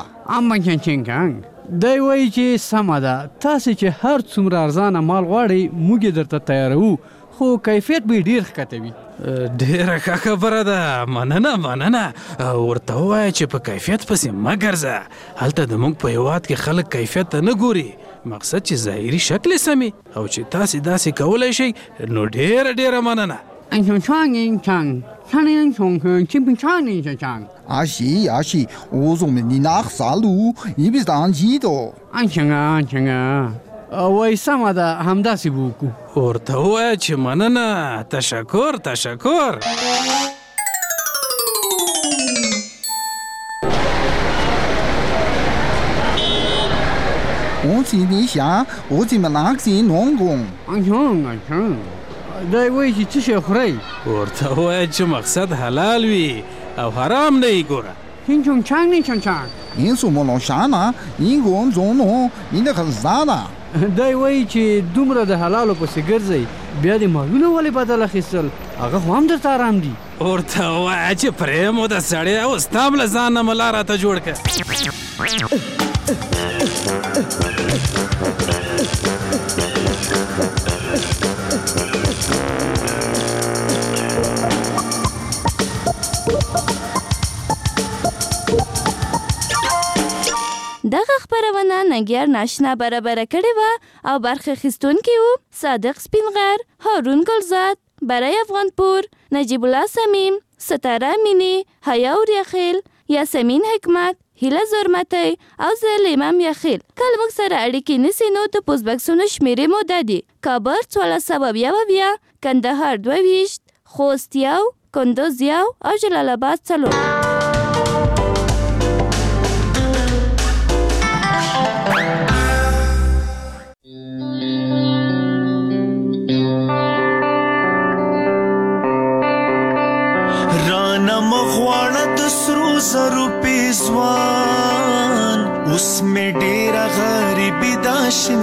دی وایي چې سمه ده، تاسې چې هر څومره ارزانه مال غواړئ موږ یې درته تیاروو، خو کیفیت به یې ډېر ښکته وي. ډېره ښه خبره ده، مننه. ورته ووایه چې په کیفیت پسې مه ګرځه. هلته د موږ په هېواد کې خلک کیفیت ته نه ګوري، مقصد چې ظاهري شکل یې سمي، او چې تاسې داسې کولی شئ نو ډېره مننه. 阿西，我说明你哪啥路，你别当机的。 وایي سمه ده، همداسې به وکړو. ورته ووایه چې مننه، تشکر. 我请你下，我怎么哪个弄工？ دی وایي چې څه شی خورئ؟ ورته ووایه چې مقصد حلال وي او حرام نه یې ګوره. 你什么弄啥呢？你工作弄，你那很啥呢？ دی وایي چې دومره د حلالو پسې ګرځئ، بیا دې مالونه ولې بدل اخیستل؟ هغه خو هم درته آرام دي. ورته ووایه چې پرې مو د سړی اوس تا هم له ځان نه ملا راته جوړ کړه. دغه خپرونه ننګیار ناشنا برابره کړې وه او برخه اخیستونکي وو صادق سپینغر، هارون ګلزاد، برای افغانپور، نجیب الله سمیم، ستاره مینی، حیا اوریاخیل، یاسمین حکمت، هیله زرمتی او زه لیمم یخیل. کله موږ سره اړیکې نیسئ نو د پوسټ بکسونو شمیرې مو دا دي: کابل 1422، کندهار 22، خوست 1، کندوز 1 او جلال آباد 4. مغواړه د سرو زرو پیزوان، اوس مې ډېره غریبي دا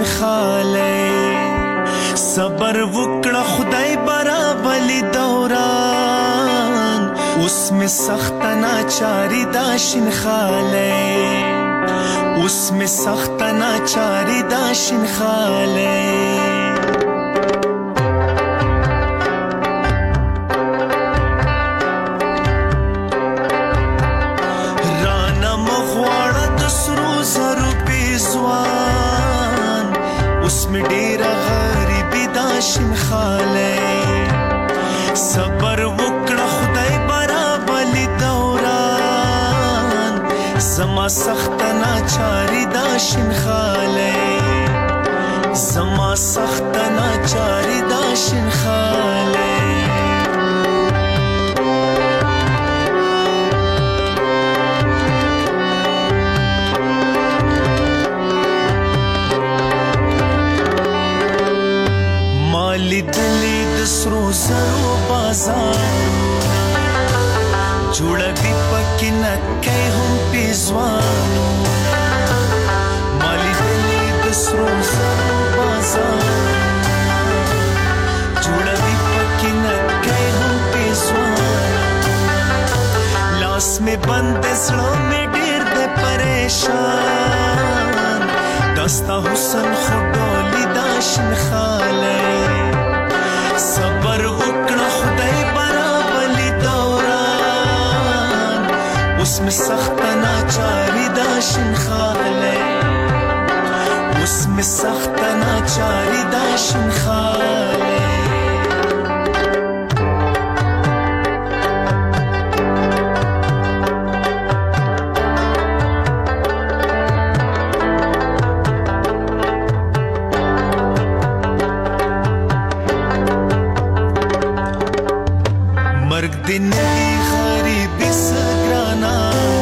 شینخالی، صبر وکړه خدای برابلي دوران، اوس مې سخته ناچاري دا شینخالی، اوس مې سخته ناچاري دا شینخالی. صبر وکړه خدای برابلي دوران، زما سخت ناچاري دا شینخالی، زما سخت ناچاري دا شینخالی. لیدلې د سرو زرو بازارونه، جوړوي پکې نکۍ هم پیزوانو مالی دلی د سرو زرو بازار جوړوي پکې نکۍ هم پیزوانو لاس میں بند زړه میں ډېر دی پریشان دستا حسن خو ډولي دا شنخالی صبر وکړه خدای برابلی دوران اوس مې سخته ناچاري دا شنخالی اوس مې سخته ناچاري دا شنخالی دنیای غریبی سگرانا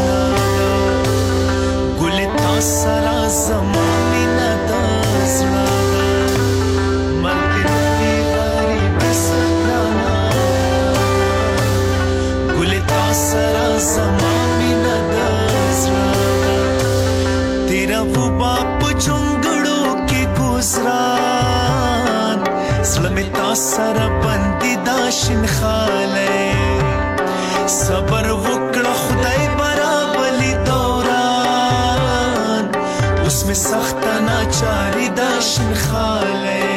گل تا سرا زمانی ندازنا من دنیای غریبی سگرانا گل تا سرا زمانی ندازنا تیرا وہ باپ چنگڑوں کی گزران سلمی تا سرا بندی داشن خالی صبر وکړه خدای برابلی دوران اوس مې سخته ناچاري دا شنخالی